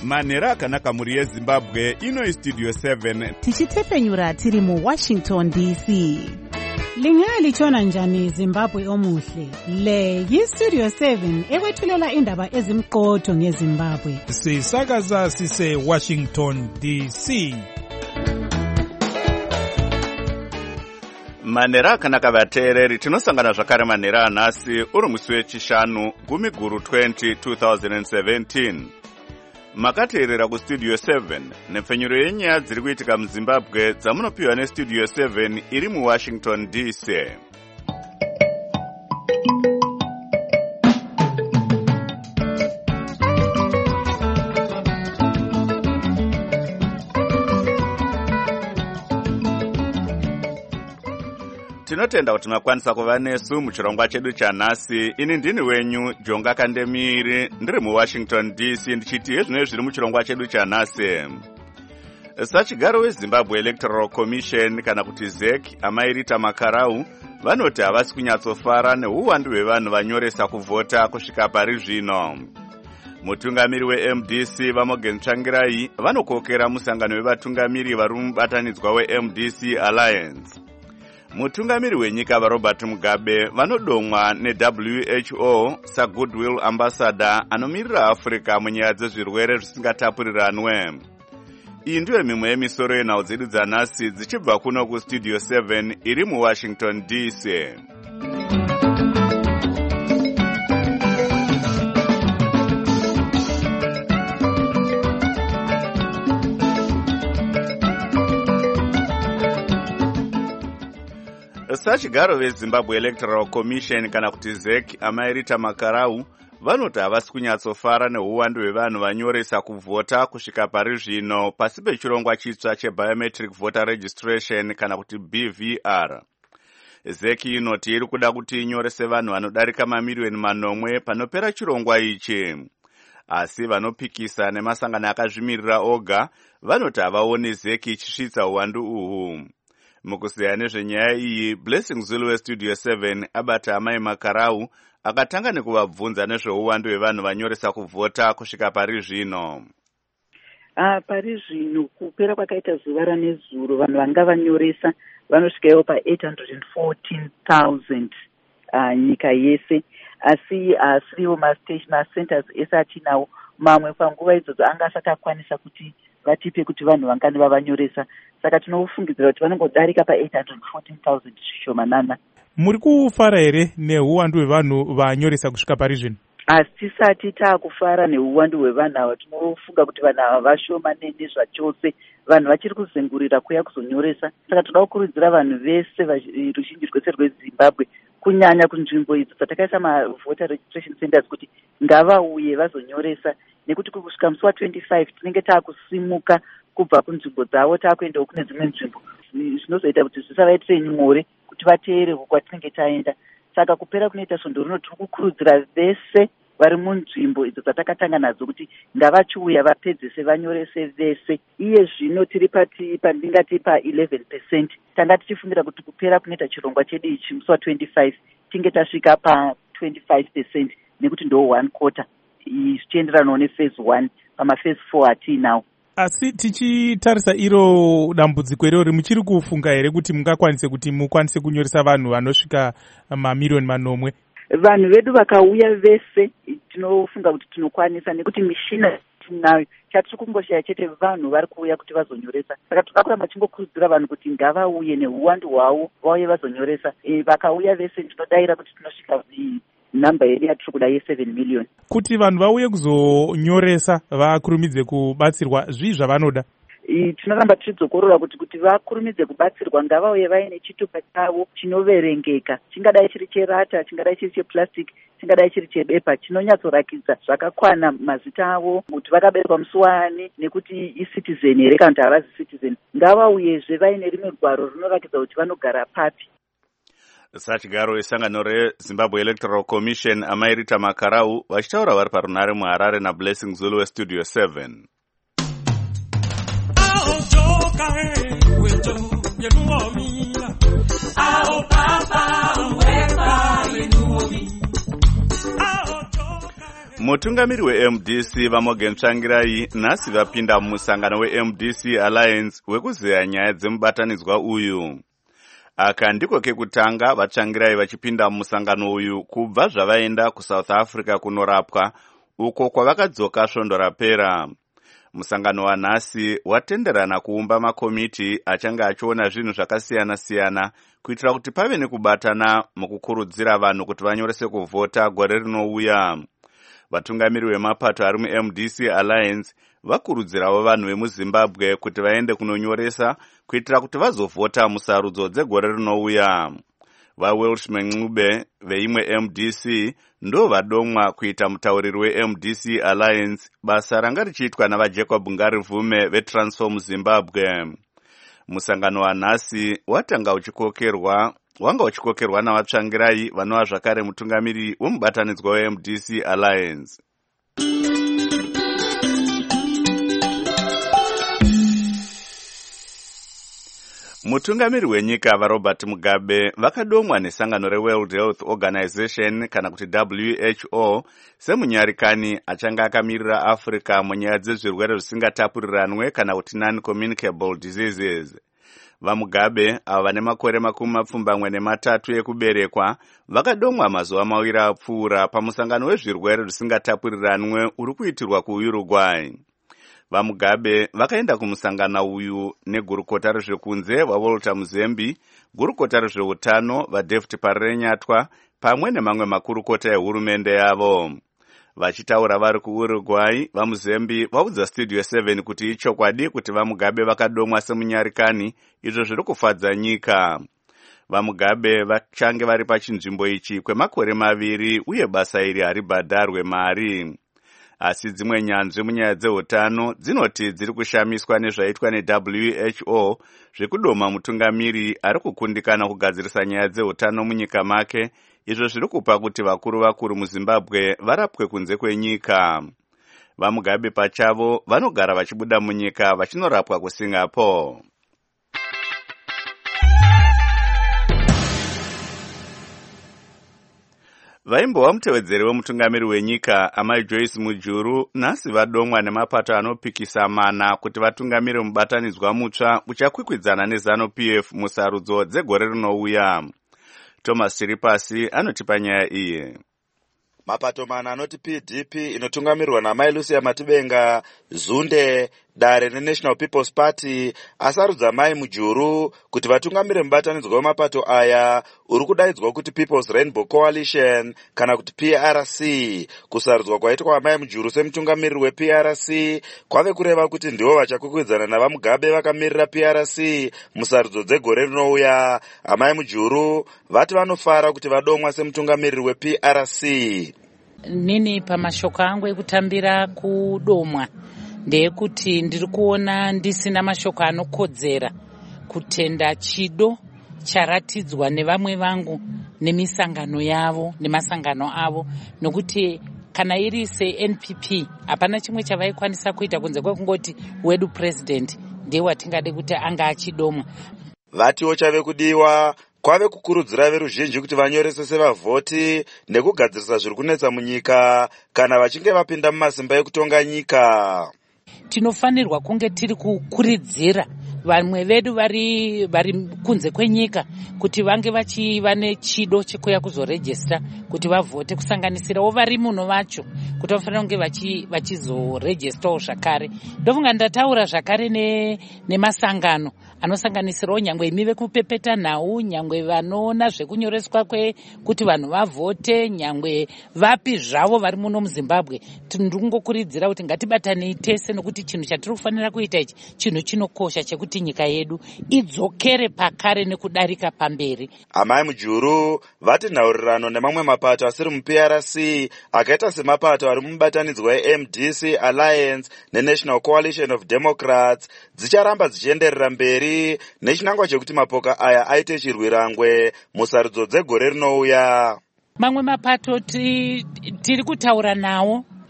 manhero akanaka mhuri yezimbabwe. Ino istudio 7 tichitefenyura tiri muWashington DC. Lingalitshona njani Zimbabwe omuhle? Le yistudio 7 ekwethulela indaba ezimqotho ngeZimbabwe. Sisakaza sise Washington DC. manhero akanaka vateereri, tinosangana zvakare manhero anhasi uri musi wechishanu 10/2017. Makateerera kustudio 7 nepfenyuro yenyaya dziri kuitika muZimbabwe dzamunopiwa nestudio 7 iri muWashington DC. Tinotenda kuti makwanisa kuva nesu muchirongwa chedu chanhasi. Ini ndini wenyu Jonga Kandemiri, ndiri muWashington DC, ndichiti hezvino zviri muchirongwa chedu chanhasi. Sachigaro weZimbabwe Electoral Commission kana kuti ZEC Amairita Makarau vanoti havasi kunyatsofara neuwandu hwevanhu vanyoresa kuvhota kusvika pari zvino. Mutungamiri weMDC Vamogen Tsvangirai vanokokera musangano wevatungamiri vari mubatanidzwa weMDC Alliance. Mutungamiri wenyika vaRobert Mugabe vanodomwa neWHO saGoodwill Ambassador anomirira Africa munyaya dzezvirwere zvisingatapuriranwe. Iyi ndiyo mimwe yemisoro yenhau dzedu dzanhasi dzichibva kuno kustudio 7 iri muWashington DC. Sachigaro veZimbabwe Electoral Commission kana kuti ZEC Amairita Makarau vanoti havasi kunyatsofara neuwandu hwevanhu vanyoresa kuvhota kusvika pari zvino pasi pechirongwa chitsva cheBiometric Voter Registration kana kuti BVR. ZEC inoti iri kuda kuti inyorese vanhu vanodarika mamiliyoni manomwe panopera chirongwa ichi. Asi vanopikisa nemasangano akazvimirira oga vanoti havaoni ZEC ichisvitsa uwandu uhu. Mukuseya nezvenyaya iyi, Blessing Zulu westudio 7 abata Amai Makarau akatanga nekuvabvunza nezveuwandu hwevanhu vanyoresa kuvhota kusvika pari zvino. Pari zvino kupera kwakaita zuva ranezuro vanhu vanga vanyoresa vanosvikawo pa814,000 nyika yese. Asi asiriwo macenters ese atinawo mamwe panguva idzodzo anga asati akwanisa kuti vatipe kuti vanhu vangani vavanyoresa. Saka tinofungidzira kuti vanongodarika pa814,000 zvishomanana. Muri kufara here neuwandu hwevanhu vanyoresa kusvika pari zvino? Asi tisati taakufara neuwandu hwevanhu ava, tinofunga kuti vanhu ava vashomanene zvachose. Vanhu vachiri kuzengurira kuya kuzonyoresa. Saka toda kukurudzira vanhu vese ruzhinji rwese rweZimbabwe kunyanya kunzvimbo idzo dzatakaisa mavoter registration centers kuti ngavauye vazonyoresa, nekuti kusvika musi wa25 tinenge taakusimuka kubva kunzvimbo dzavo taakuendawo kune dzimwe nzvimbo zvinozoita kuti zvisavaitire nyore kuti vateere kwatinenge taenda. Saka kupera kunoita svondo rino tiri kukurudzira vese vari munzvimbo idzo dzatakatanga nadzo kuti ngavachiuya vapedzese vanyorese vese. Iye zvino tiri pandingati pa11%. Tanga tichifungira kuti kupera kunoita chirongwa chedu ichi musi wa25 tinge tasvika pa25% nekuti ndo 1/4 zvichienderanawo nephase 1. Pamaphase 4 hatiinawo. Asi tichitarisa iro dambudziko irori, muchiri kufunga here kuti mungakwanise kuti mukwanise kunyoresa vanhu vanosvika mamiliyoni manomwe? Vanhu vedu vakauya vese tinofunga kuti tinokwanisa, nekuti mishina tinayo. Chatiri kungoshaya chete vanhu vari kuuya kuti vazonyoresa. Saka takakuramba tingokurudzira vanhu kuti ngavauye neuwandu hwavo vauye vazonyoresa. Vakauya vese tinodayira kuti tinosvika namba yedu yatiri kuda ye7 million. Kuti vanhu vauye kuzonyoresa vakurumidze kubatsirwa, zvii zvavanoda? Tinoramba tichidzokorora kuti vakurumidze kubatsirwa ngavauye vaine chitupa chavo chinoverengeka. Chingadai chiri cherata, chingadai chiri cheplastic, chingadai chiri chebepa, chinonyatsorakidza zvakakwana mazita avo, kuti vakaberekwa musi wani, nekuti icitizen here kana kuti havazi citizen. Ngavauyezve vaine rimwe gwaro rinorakidza kuti vanogara papi. Sachigaro wesangano reZimbabwe Electoral Commission Amairita Makarau vachitaura vari parunare muHarare naBlessing Zulu westudio 7. Mutungamiri weMDC vaMorgan Tsvangirai nhasi vapinda mumusangano weMDC Alliance wekuzeya nyaya dzemubatanidzwa uyu. Aka ndiko kekutanga vaTsvangirai vachipinda mumusangano uyu kubva zvavaenda kuSouth Africa kunorapwa, uko kwavakadzoka svondo rapera. Musangano wanhasi watenderana kuumba makomiti achange achiona zvinhu zvakasiyana-siyana kuitira kuti pave nekubatana mukukurudzira vanhu kuti vanyorese kuvhota gore rinouya. Vatungamiri vemapato ari muMDC Alliance vakurudzirawo vanhu vemuZimbabwe kuti vaende kunonyoresa kuitira kuti vazovhota musarudzo dzegore rinouya. VaWelsh Mengcube veimwe MDC ndo vadomwa kuita mutauriri weMDC Alliance, basa ranga richiitwa navaJacob Ngarivume veTransform Zimbabwe. Musangano wanhasi wanga uchikokerwa navaTsvangirai vanova zvakare mutungamiri wemubatanidzwa weMDC Alliance. Mutungamiri wenyika vaRobert Mugabe vakadomwa nesangano reWorld Health Organization kana kuti WHO semunyarikani achanga akamirira Africa munyaya dzezvirwere zvisingatapuriranwe kana kuti non-communicable diseases. VaMugabe ava vane makore 23 ekuberekwa vakadomwa mazuva maviri apfuura pamusangano wezvirwere zvisingatapuriranwe uri kuitirwa kuUruguay. VaMugabe vakaenda kumusangano uyu negurukota rezvekunze vaWalter Muzembi, gurukota rezveutano vaDavid Parenyatwa pamwe nemamwe makurukota ehurumende yavo. Vachitaura vari kuUruguay, vaMuzembi vaudza Studio 7 kuti ichokwadi kuti VaMugabe vakadomwa semunyarikani, izvo zviri kufadza nyika. VaMugabe vachange vari pachinzvimbo ichi kwemakore 2 uye basa iri haribhadharwe mari. Asi dzimwe nyanzvi munyaya dzeutano dzinoti dziri kushamiswa nezvaitwa neWHO zvekudoma mutungamiri ari kukundikana kugadzirisa nyaya dzeutano munyika make, izvo zviri kupa kuti vakuru muZimbabwe varapwe kunze kwenyika. VaMugabe pachavo vanogara vachibuda munyika vachinorapwa kuSingapore. Vaimbova mutevedzeri wemutungamiri wenyika amai Joyce Mujuru nhasi vadomwa nemapato anopikisa mana kuti vatungamire mubatanidzwa mutsva uchakwikwidzana neZANU-PF musarudzo dzegore rinouya. Thomas Chiripasi anotipa nyaya iyi. Mapato mana anoti PDP inotungamirirwa naMai Lucia Matibenga, Zunde, Dare neNational People's Party asarudza Mai Mujuru kuti vatungamire mubatanidzwa wemapato aya uri kudaidzwa kuti People's Rainbow Coalition kana kuti PRC. Kusarudzwa kwaitwa Mai Mujuru semutungamiriri wePRC kwave kureva kuti ndivo vachakwikwidzana navaMugabe vakamirira PRC musarudzo dzegore rinouya. Amai Mujuru vati vanofara kuti vadomwa semutungamiriri wePRC. Nini pamashoko angu ekutambira kudomwa ndeyekuti ndiri kuona ndisina mashoko anokodzera kutenda chido charatidzwa nevamwe vangu nemisangano yavo nemasangano avo, nokuti kana iri seNPP hapana chimwe chavaikwanisa kuita kunze kwekungoti wedu president ndiye watingade kuti anga achidomwa. Vatiwo chave kudiwa kwave kukurudzira veruzhinji kuti vanyorese sevavhoti nekugadzirisa zviri kunetsa munyika kana vachinge vapinda mumasimba ekutonga nyika. Tinofanirwa kunge tiri kukuridzira vamwe vedu vari kunze kwenyika kuti vange vachiva nechido chekuya kuzorejesta kuti vavhote, kusanganisirawo vari muno vacho kuti vafanira kunge vachizorejestawo zvakare. Ndofunga ndataura zvakare nemasangano anosanganisirawo nyangwe imi vekupepeta nhau, nyangwe vanoona zvekunyoreswa kuti vanhu vavhote, nyangwe vapi zvavo vari muno muZimbabwe. Ndingokurudzira kuti ngatibatanei tese, nokuti chinhu chatiri kufanira kuita ichi chinhu chinokosha chekuti nyika yedu idzokere pakare nekudarika pamberi. Amai Mujuru vati nhaurirano nemamwe mapato asiri muPRC akaita semapato ari mubatanidzwa weMDC Alliance neNational Coalition of Democrats dzicharamba dzichienderera mberi nechinangwa chekuti mapoka aya aite chirwirangwe musarudzo dzegore rinouya. Mamwe mapato tiri kutaura nawo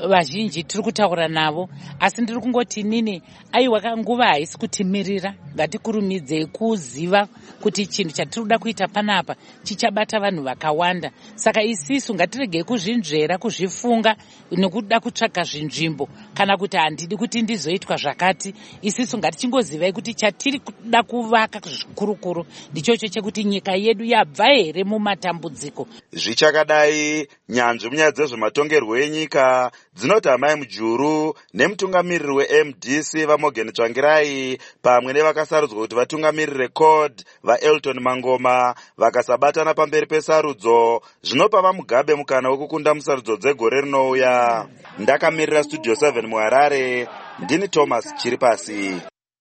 vazhinji tiri kutaura navo, asi ndiri kungoti inini aiwa nguva haisi kutimirira, ngatikurumidzei kuziva kuti chinhu chatiri kuda kuita panapa chichabata vanhu vakawanda. Saka isisu ngatiregei kuzvinzvera, kuzvifunga nekuda kutsvaga zvinzvimbo kana kuti handidi kuti ndizoitwa zvakati. Isisu ngatichingozivai kuti chatiri kuda kuvaka zvikurukuru ndichocho chekuti nyika yedu yabva here mumatambudziko. Zvichakadai, nyanzvi munyaya dzezvematongerwo enyika dzinoti Amai Mujuru nemutungamiriri weMDC vaMorgan Tsvangirai pamwe nevakasarudzwa kuti vatungamirire CORD vaElton Mangoma vakasabatana pamberi pesarudzo zvinopa vaMugabe mukana wekukunda musarudzo dzegore rinouya. Ndakamirira Studio 7 muHarare, ndini Thomas Chiripasi.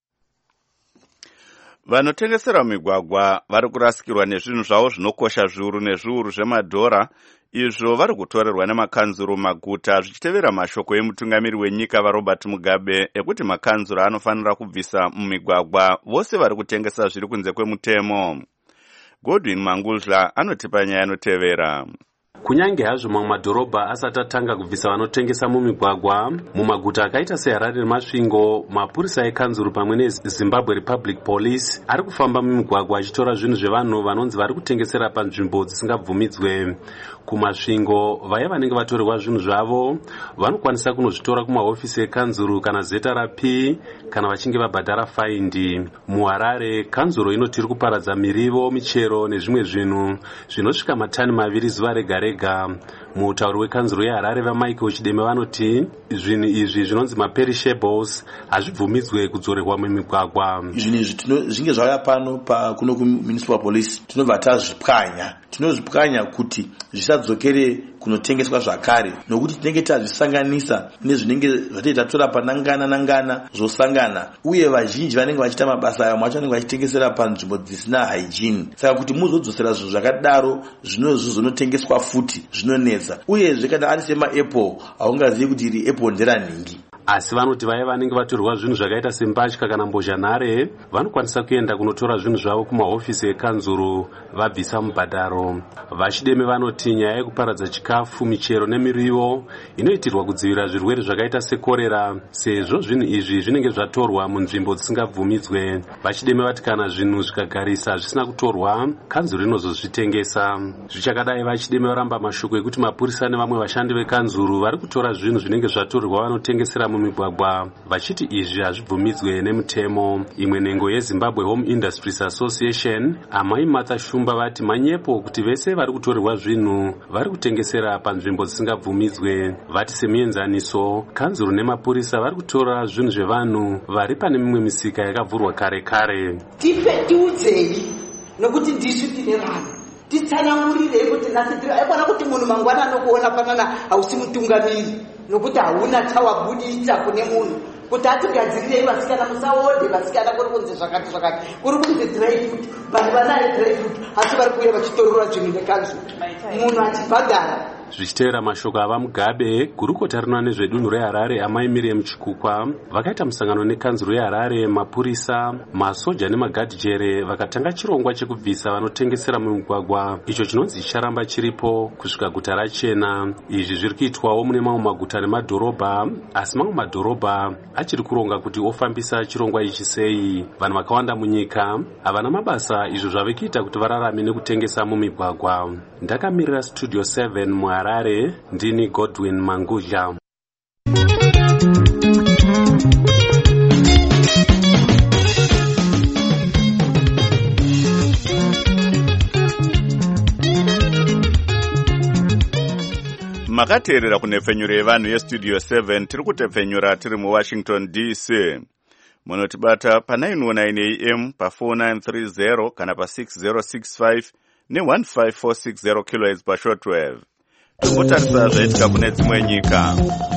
Vanotengesera migwagwa vari kurasikirwa nezvinhu zvavo zvinokosha zviuru nezviuru zvemadhora, izvo vari kutorerwa nemakanzuru maguta, zvichitevera mashoko emutungamiri wenyika vaRobert Mugabe ekuti makanzuru anofanira kubvisa mumigwagwa vose vari kutengesa zviri kunze kwemutemo. Godwin Manguzla anotipa nyaya inotevera. Kunyange hazvo mamwe madhorobha asati atanga kubvisa vanotengesa mumigwagwa, mumaguta akaita seHarare neMasvingo, mapurisa ekanzuru pamwe neZimbabwe Republic Police ari kufamba mumigwagwa achitora zvinhu zvevanhu vanonzi vari kutengesera panzvimbo dzisingabvumidzwe. Kumasvingo, vaya vanenge vatorerwa zvinhu zvavo vanokwanisa kunozvitora kumahofisi ekanzuru kana zeta raP kana vachinge vabhadhara faindi. MuHarare, kanzuro inoti iri kuparadza mirivo, michero nezvimwe zvinhu zvinosvika matani 2 zuva rega rega. Mutauri wekanzuro yeHarare vaMichael Chideme vanoti zvinhu izvi zvinonzi maperishables hazvibvumidzwe kudzorerwa mumigwagwa. Zvinhu zvinge zvauya pano kuno kuMunicipal Police tinobva tinozvipwanya kuti zvisadzokere kunotengeswa zvakare, nokuti tinenge tazvisanganisa nezvinenge zvatei tatora panangana zvosangana, uye vazhinji vanenge vachiita mabasa aya macho vanenge vachitengesera panzvimbo dzisina hygiene. Saka kuti muzodzosera zvinhu zvakadaro zvinotengeswa futi zvinonetsa, uyezve kana ari semaapple haungazivi kuti iri apple nderanhingi. Asi vanoti vaya vanenge vatorerwa zvinhu zvakaita sembatya kana mbozhanhare vanokwanisa kuenda kunotora zvinhu zvavo kumahofisi ekanzuru vabvisa mubhadharo. VaChideme vanoti nyaya yekuparadza chikafu, michero nemirivo inoitirwa kudzivirira zvirwere zvakaita sekorera, sezvo zvinhu izvi zvinenge zvatorwa munzvimbo dzisingabvumidzwe. VaChideme vati kana zvinhu zvikagarisa zvisina kutorwa, kanzuru inozozvitengesa. Zvichakadai, VaChideme varamba mashoko ekuti mapurisa nevamwe vashandi vekanzuru vari kutora zvinhu zvinenge zvatorwa vanotengesera mumigwagwa vachiti izvi hazvibvumidzwe nemutemo. Imwe nhengo yeZimbabwe Home Industries Association, Amai Martha Shumba vati manyepo kuti vese vari kutorerwa zvinhu vari kutengesera panzvimbo dzisingabvumidzwe. Vati semuenzaniso, kanzuru nemapurisa vari kutora zvinhu zvevanhu vari pane mimwe misika yakavhurwa kare kare. Tiudzei nokuti ndisvi tine vanhu titsanangurirei kuti nhasi aikona kuti munhu mangwana anokuona panana hausi mutungamiri, nokuti hauna chawabudisa kune munhu kuti atigadzirirei vasikana musaode vasikana kuri kunze zvakati kuri kunze dry food, vanhu vanaye dry food asi vari kuuya vachitorora zvinhu nekanzuru munhu achibhadhara. Zvichitevera mashoko avaMugabe, gurukota rinoona nezvedunhu reHarare Amai Miriam Chikukwa vakaita musangano nekanzuru yeHarare, mapurisa, masoja nemagadhijere vakatanga chirongwa chekubvisa vanotengesera mumigwagwa, icho chinonzi chicharamba chiripo kusvika guta rachena. Izvi zviri kuitwawo mune mamwe maguta nemadhorobha, asi mamwe madhorobha achiri kuronga kuti ofambisa chirongwa ichi sei. Vanhu vakawanda munyika havana mabasa, izvo zvave kuita kuti vararame nekutengesa mumigwagwa. Ndakamirira Studio 7 muHarare, ndini Godwin Manguzla. Makateerera kunepfenyuro yevanhu yeStudio 7 tiri kutepfenyura tiri muWashington DC. Munotibata pa919 AM pa4930 kana pa6065 ne15460 kHz pashortwave. Tomutarisa zvaitika kune dzimwe nyika.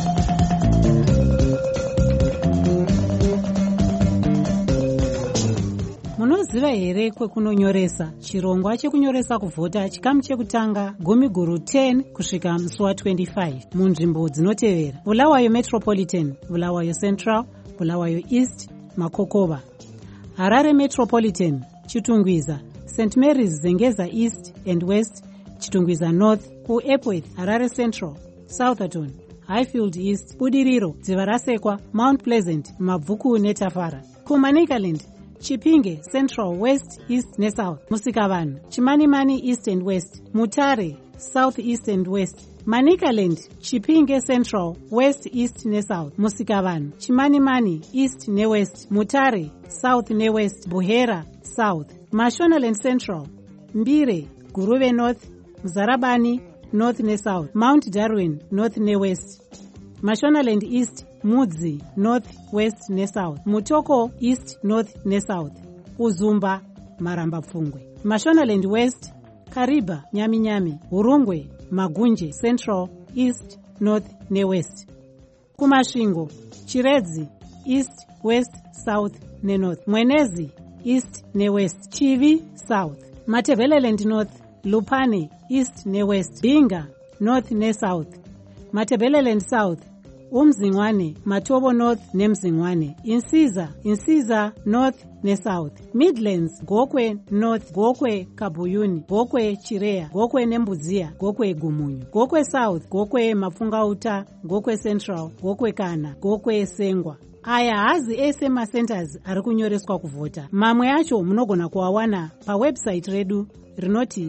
Munoziva here kwekunonyoresa? Chirongwa chekunyoresa kuvhota chikamu chekutanga gumiguru 10 kusvika musi wa25 munzvimbo dzinotevera: Bulawayo Metropolitan, Bulawayo Central, Bulawayo East, Makokova. Harare Metropolitan, Chitungwiza, St. Mary's Zengeza East and West, Chitungwiza North, kuEpworth, Harare Central, Southerton, Highfield East, Budiriro, Dziva Rasekwa, Mount Pleasant, Mabvuku neTafara. Kumanicaland, Chipinge, Central, West, East neSouth, Musikavanhu, Chimanimani, East and West, Mutare, South, East and West. Manicaland, Chipinge Central, West, East neSouth, Musikavanhu, Chimanimani, East neWest, Mutare, South neWest, Buhera, South. Mashonaland Central, Mbire, Guruve North, Mzarabani, North neSouth, Mount Darwin, North neWest. Mashonaland East, Mudzi, North, West neSouth, Mutoko, East, North neSouth, Uzumba, Maramba Pfungwe. Mashonaland West, Kariba, Nyami, Urungwe, Magunje, Central, East, North neWest. Kumashingo, Chiredzi, East, West, South neNorth. Mwenezi, East neWest. Chivi, South. Matebeleland North, Lupane, East neWest. Binga, North neSouth. Matebeleland South, Umzingwane, Matobo North neMzingwane. Insiza North neSouth. Midlands, Gokwe North, Gokwe Kabuyuni, Gokwe Chirea, Gokwe Nembudzia, Gokwe Gumunyu. Gokwe South, Gokwe Mafungauta, Gokwe Central, Gokwe Kana, Gokwe Sengwa. Aya hazi ese macenters ari kunyoreswa kuvhota. Mamwe acho munogona kuawana pawebsite redu rinoti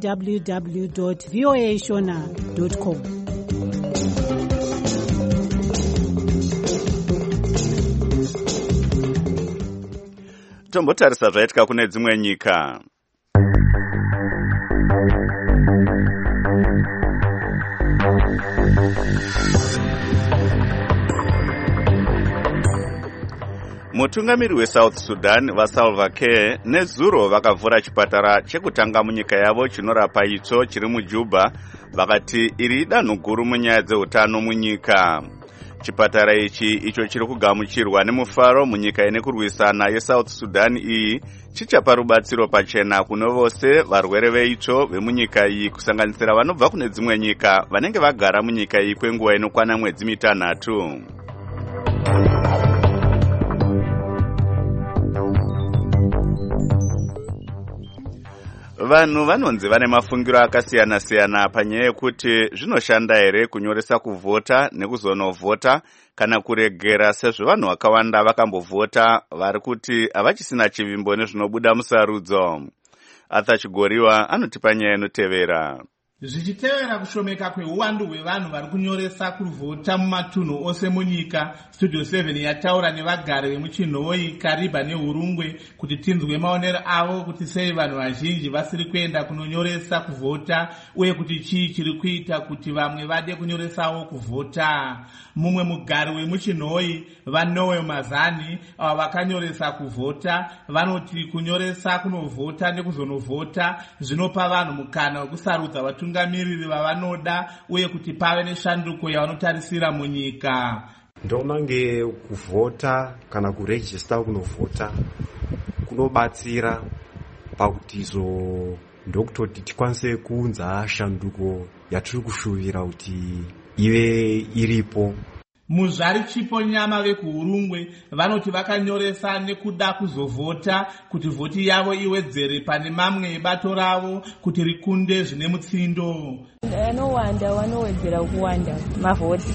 www.voashona.com. Tombotarisa zvaitika kune dzimwe nyika. Mutungamiri weSouth Sudan vaSalva Kiir nezuro vakavhura chipatara chekutanga munyika yavo chinorapa itsvo chiri muJuba, vakati iri danho guru munyaya dzeutano munyika. Chipatara ichi icho chiri kugamuchirwa nemufaro munyika ine kurwisana yeSouth Sudan iyi chichapa rubatsiro pachena kuno vose varwere veitsvo vemunyika iyi kusanganisira vanobva kune dzimwe nyika vanenge vagara munyika iyi kwenguva inokwana mwedzi mitanhatu. Vanhu vanonzi vane mafungiro akasiyana-siyana panyaya yekuti zvinoshanda here kunyoresa kuvhota nekuzonovhota kana kuregera, sezvo vanhu vakawanda vakambovhota vari kuti havachisina chivimbo nezvinobuda musarudzo. Arthur Chigoriwa anotipa nyaya inotevera. Zvichitevera kushomeka kweuwandu hwevanhu vari kunyoresa kuvhota mumatunhu ose munyika, Studio 7 yataura nevagari vemuchinhoi, Kariba neHurungwe kuti tinzwe maonero avo kuti sei vanhu vazhinji vasiri kuenda kunonyoresa kuvhota uye kuti chii chiri kuita kuti vamwe vade kunyoresawo kuvhota. Mumwe mugari wemuchinhoi, vaNoel Mazani, avo vakanyoresa kuvhota, vanoti kunyoresa kunovhota nekuzonovhota zvinopa vanhu mukana wekusarudza vatungamiriri vavanoda uye kuti pave neshanduko yavanotarisira munyika. Ndomange kuvhota kana kuregista kunovhota kunobatsira pakuti ndokutoti tikwanise kuunza shanduko yatiri kushuvira kuti ive iripo. Muzvari Chipo Nyama vekuHurungwe vanoti vakanyoresa nekuda kuzovhota kuti vhoti yavo iwedzere pane mamwe ebato ravo kuti rikunde zvine mutsindo. Vanowanda vanowedzera kuwanda mavhoti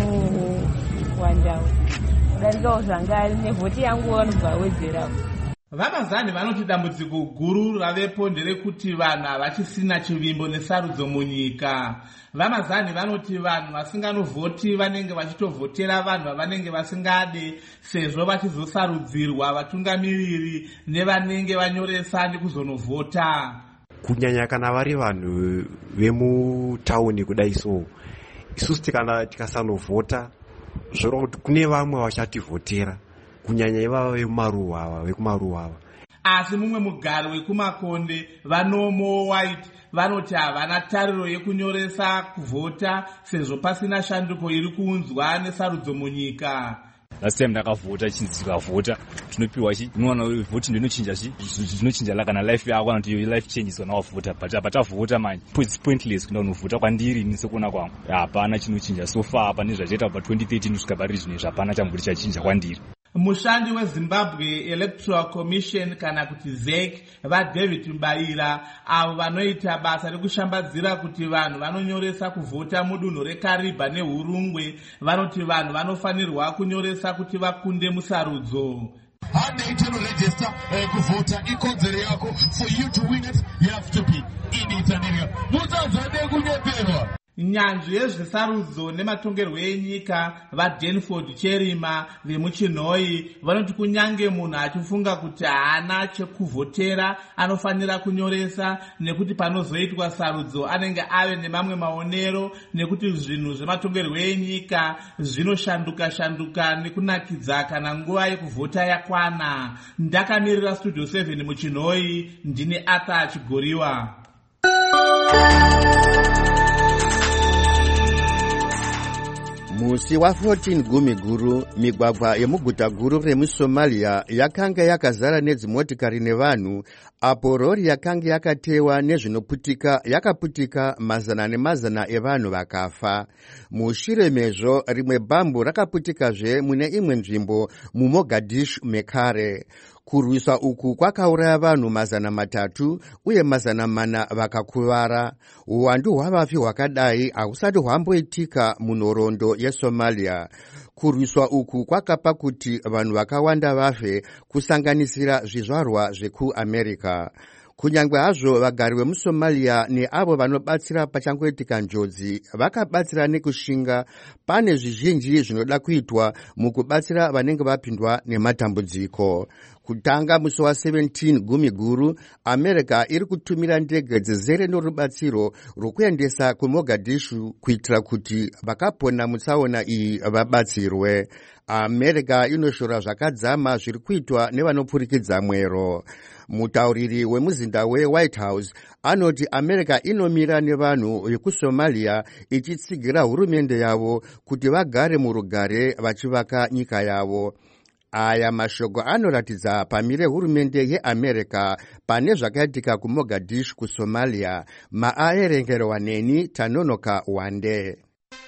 chenowandawo kudarikawo zvangari nevhoti yangu vanobva wedzerawo. VaMazani vanoti dambudziko guru ravepo nderekuti vanhu havachisina chivimbo nesarudzo munyika. VaMazani vanoti vanhu vasinganovhoti vanenge vachitovhotera vanhu vavanenge vasingade, sezvo vachizosarudzirwa vatungamiriri nevanenge vanyoresa nekuzonovhota. Kunyanya kana vari vanhu vemutauni kudai so, isusu kana tikasanovhota zvoreva kuti kune vamwe vachativhotera, kunyanya ivava vekumaruwa. Asi mumwe mugari wekumakonde, vaNomo White, vanoti havana tariro yekunyoresa kuvhota sezvo pasina shanduko iri kuunzwa nesarudzo munyika. Last time ndakavhota chinzi tikavhota tinopiwa unoona vhoti ndinochinja zvinochinja kana life yako kana kuti life changes kana wavhota, but patavhota manje it's pointless kuenda kunovhota kwandiri nisekuona kwangu hapana chinochinja so far pane zvachaita pa 2013 kusvika pari zvinezvi hapana chamburi chachinja kwandiri. mushandi wezimbabwe electoral commission kana kuti ZEC vaDavid Mbaira avo vanoita basa rekushambadzira kuti vanhu vanonyoresa kuvhota mudunhu reKariba neHurungwe vanoti vanhu vanofanirwa kunyoresa kuti vakunde musarudzo. Handai register kuvhota ikodzero yako. For you to win it, you have to be in it and area. Mutadzade kunyeperwa. Nyanzvi yezvesarudzo nematongerwo enyika vaDanford Cherima vemuChinhoi vanoti kunyange munhu achifunga kuti haana chekuvhotera anofanira kunyoresa, nekuti panozoitwa sarudzo anenge ave nemamwe maonero, nekuti zvinhu zvematongerwo enyika zvinoshanduka nekunakidza kana nguva yekuvhota yakwana. Ndakamirira Studio 7 muChinhoi, ndine Arthur Chigoriwa. Musi wa 14 gumi guru, migwagwa yemuguta guru remuSomalia yakanga yakazara nedzimotikari nevanhu, apo rori yakanga yakatewa nezvinoputika yakaputika mazana nemazana evanhu vakafa. Mushure mezvo rimwe bhambu rakaputikazve mune imwe nzvimbo muMogadishu mekare. Kurwiswa uku kwakauraya vanhu mazana 3 uye mazana 4 vakakuvara. Uwandu hwavafi hwakadai hausati hwamboitika munhoroondo yeSomalia. Kurwiswa uku kwakapa kuti vanhu vakawanda vafe, kusanganisira zvizvarwa zvekuAmerica. Kunyangwe hazvo vagari vemuSomalia neavo vanobatsira pachangoitika njodzi vakabatsira nekushinga, pane zvizhinji zvinoda kuitwa mukubatsira vanenge vapindwa nematambudziko. Kutanga musi wa 17 gumi guru, America iri kutumira ndege dzizere norubatsiro rwokuendesa kuMogadishu kuitira kuti vakapona mutsaona iyi vabatsirwe. America inoshora zvakadzama zviri kuitwa nevanopfurikidza mwero. Mutauriri wemuzinda weWhite House anoti America inomira nevanhu vekuSomalia ichitsigira hurumende yavo kuti vagare murugare vachivaka nyika yavo. Aya mashoko anoratidza pamire hurumende yeAmerica pane zvakaitika kuMogadishu kuSomalia. Maaerengerwa neni Tanonoka Wande.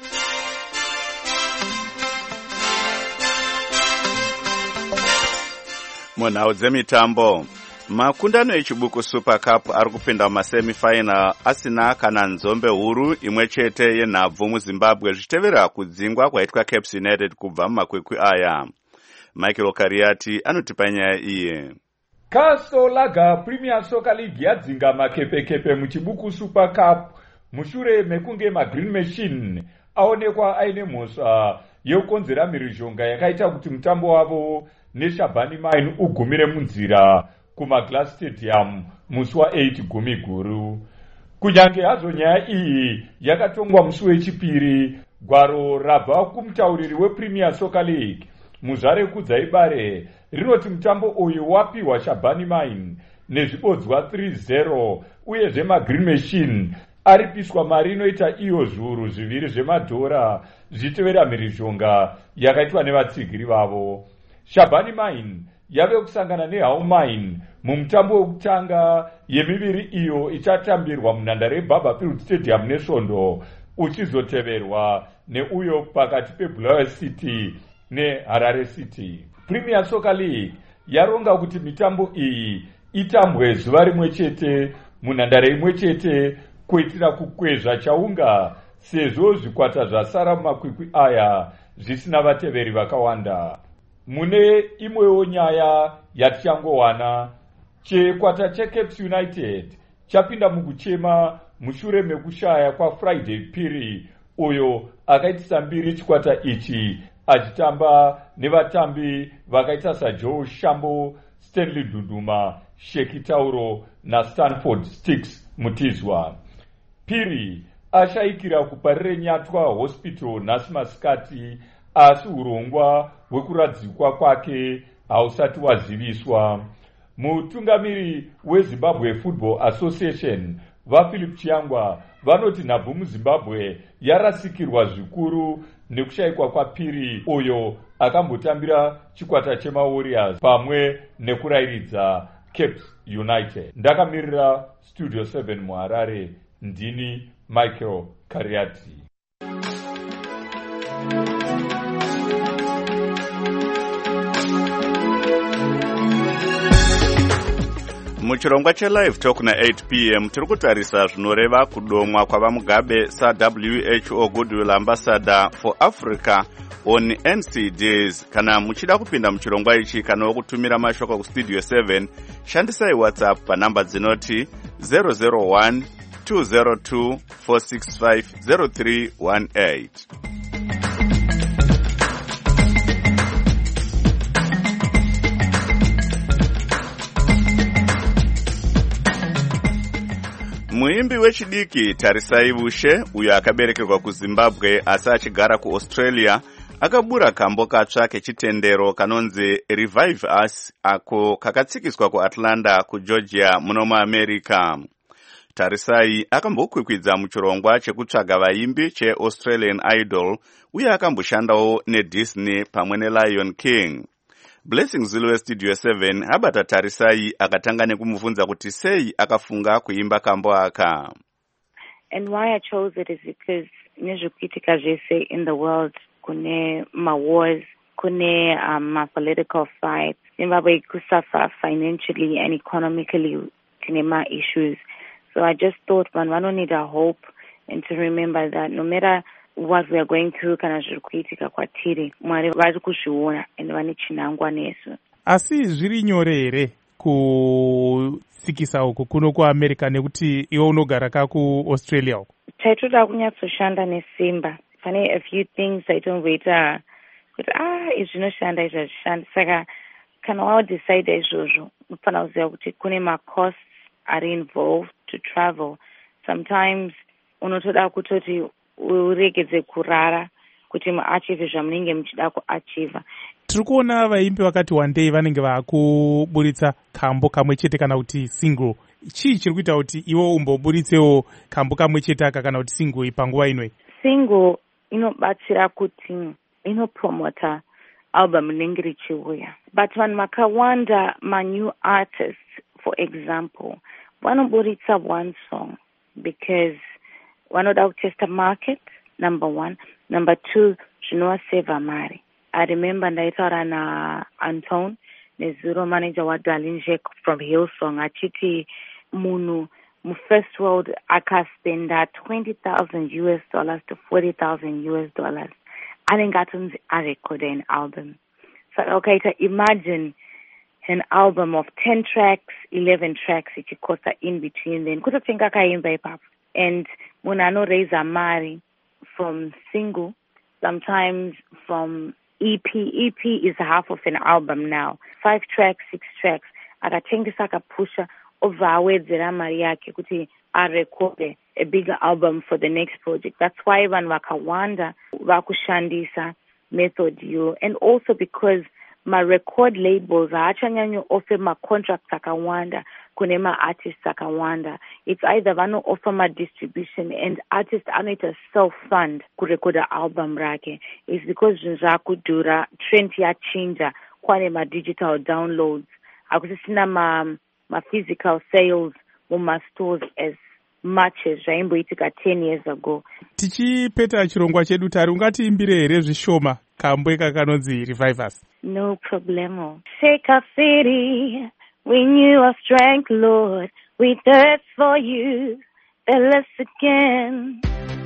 Munhau dzemitambo, makundano echibuku Super Cup ari kupinda mumasemifinal asina kana nzombe huru imwe chete yenhabvu muZimbabwe zvichitevera kudzingwa kwaitwa Cape United kubva mumakwikwi aya. Michael Kariati anotipa nyaya iye. Castle Lager Premier Soccer League yadzinga makepekepe muchibuku Super Cup mushure mekunge maGreen Machine aonekwa aine mhosva yokonzera mhirizhonga yakaita kuti mutambo wavo neShabani Mine ugumire munzira kumaGlass Stadium musi wa8 gumi guru. Kunyange hazvo nyaya iyi yakatongwa musi wechipiri, gwaro rabva kumutauriri wePremier Soccer League Muzvare Kudzaibare rinoti mutambo uyu wapiwa Shabani Mine nezvibodzwa 3-0 uye zvemaGreen Machine aripiswa mari inoita iyo zviuru 2 zvemadhora zvichitevera mhirizhonga yakaitwa nevatsigiri vavo. Shabani Mine yave kusangana neHull Mine mumutambo wekutanga yemiviri iyo ichatambirwa munhandare yeBarberfield Stadium neSvondo, uchizoteverwa neuyo pakati peBulawayo City neHarare City. Premier Soccer League yaronga kuti mitambo iyi itambwe zuva rimwe chete munhandare imwe chete kuitira kukwezva chaunga, sezvo zvikwata zvasara mumakwikwi aya zvisina vateveri vakawanda. Mune imwewo nyaya yatichangowana, chikwata cheCape United chapinda mukuchema mushure mekushaya kwaFriday Phiri uyo akaitisa mbiri chikwata ichi achitamba nevatambi vakaita saJoe Shambo, Stanley Duduma, Sheki Tauro naStanford Sticks Mutizwa. Phiri ashayikira kuparire Nyatwa Hospital nhasi masikati, asi urongwa hwekuradzikwa kwake hausati waziviswa. Mutungamiri weZimbabwe Football Association vaPhilip Chiangwa vanoti nhabvu muZimbabwe yarasikirwa zvikuru nekushayikwa kwaPhiri uyo akambotambira chikwata chemaWarriors pamwe nekurairidza Cape United. Ndakamirira Studio 7 muHarare, ndini Michael Kariati. muchirongwa chelive talk na8 p.m. tiri kutarisa zvinoreva kudomwa kwavamugabe saWHO Goodwill Ambassador for Africa on NCDs. Kana muchida kupinda muchirongwa ichi kana kutumira mashoko kustudio 7 shandisai WhatsApp panamba dzinoti 001 202 465 0318. Muimbi wechidiki Tarisai Bushe, uyo akaberekerwa kuZimbabwe asi achigara kuAustralia, akabura kambo katsva kechitendero kanonzi Revive Us ako kakatsikiswa kuAtlanta kuGeorgia muno muAmerica. Tarisai akambokwikwidza muchirongwa chekutsvaga vaimbi cheAustralian Idol uye akamboshandawo neDisney pamwe neLion King. Blessing Zulu Studio 7 abata Tarisai akatanga nekumubvunza kuti sei akafunga kuimba kambo aka. And why I chose it is because nezvikuitika zvese in the world kune wars, kune political fights, Zimbabwe kusuffer financially and economically, kune issues. So I just thought vanhu need a hope and to remember that no matter what we are going through kana zviri kuitika kwatiri Mwari vari kuzviona and vane chinangwa nesu. Asi zviri nyore here kutsikisa uku kuno kuAmerica nekuti iwe unogara kakuAustralia uku? Taitoda kunyatsoshanda nesimba. Pane a few things taitomboita kuti izvi zvinoshanda izvi hazvishandi. Saka kana wadecide izvozvo unofanira kuziva kuti kune macosts ari involved to travel. Sometimes unotoda kutoti uregedze kurara kuti muachieve zvamunenge muchida kuachieva. Tiri kuona vaimbi vakati one day vanenge vakuburitsa kambo kamwe chete kana kuti single. Chii chiri kuita kuti iwo umboburitsewo kambo kamwe chete aka kana kuti single panguva inoi? Single inobatsira kuti inopromota album rinenge richiuya. But vanhu vakawanda new artists, for example, vanoburitsa one song because vanoda kutesta market, number one. Number two, zvinovaseva mari. I remember ndaitaura naAnton nezuro manager waDarlene Jack from Hillsong achiti munhu mufirst world akaspenda $20,000 to $40,000 anenge atonzi arecorda an album. So ukaita imagine an album of 10 tracks, 11 tracks ichikosta in between then kutotenga kaimba ipapo. And munhu anoraise mari from single, sometimes from EP. EP is half of an album now. 5 tracks, 6 tracks. Akatengesa akapusha over awedzera mari yake kuti arekode a bigger album for the next project. That's why vanhu vakawanda vakushandisa method yo. And also because record labels haachanyanyo offer contracts akawanda kune artists akawanda. It's either vano offer distribution and artist anoita self-fund kurekoda album rake. It's because zvinhu zvakudhura, trend yachinja, kwane digital downloads. Hakusisina physical sales mumastores as much as zvaimboitika 10 years ago. Tichipeta chirongwa chedu tari ungatiimbire here zvishoma kambo aka kanonzi Revive Us? No problemo. Shake our city, we knew our strength, Lord. We thirst for you, fill us again.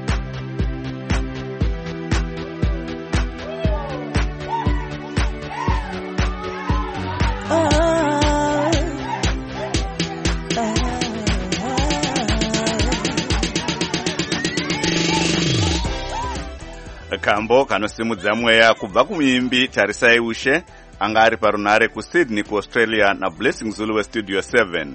Kambo kanosimudza mweya kubva kumuimbi Tarisai Bushe anga ari parunare kuSydney kuAustralia na Blessing Zulu Studio 7.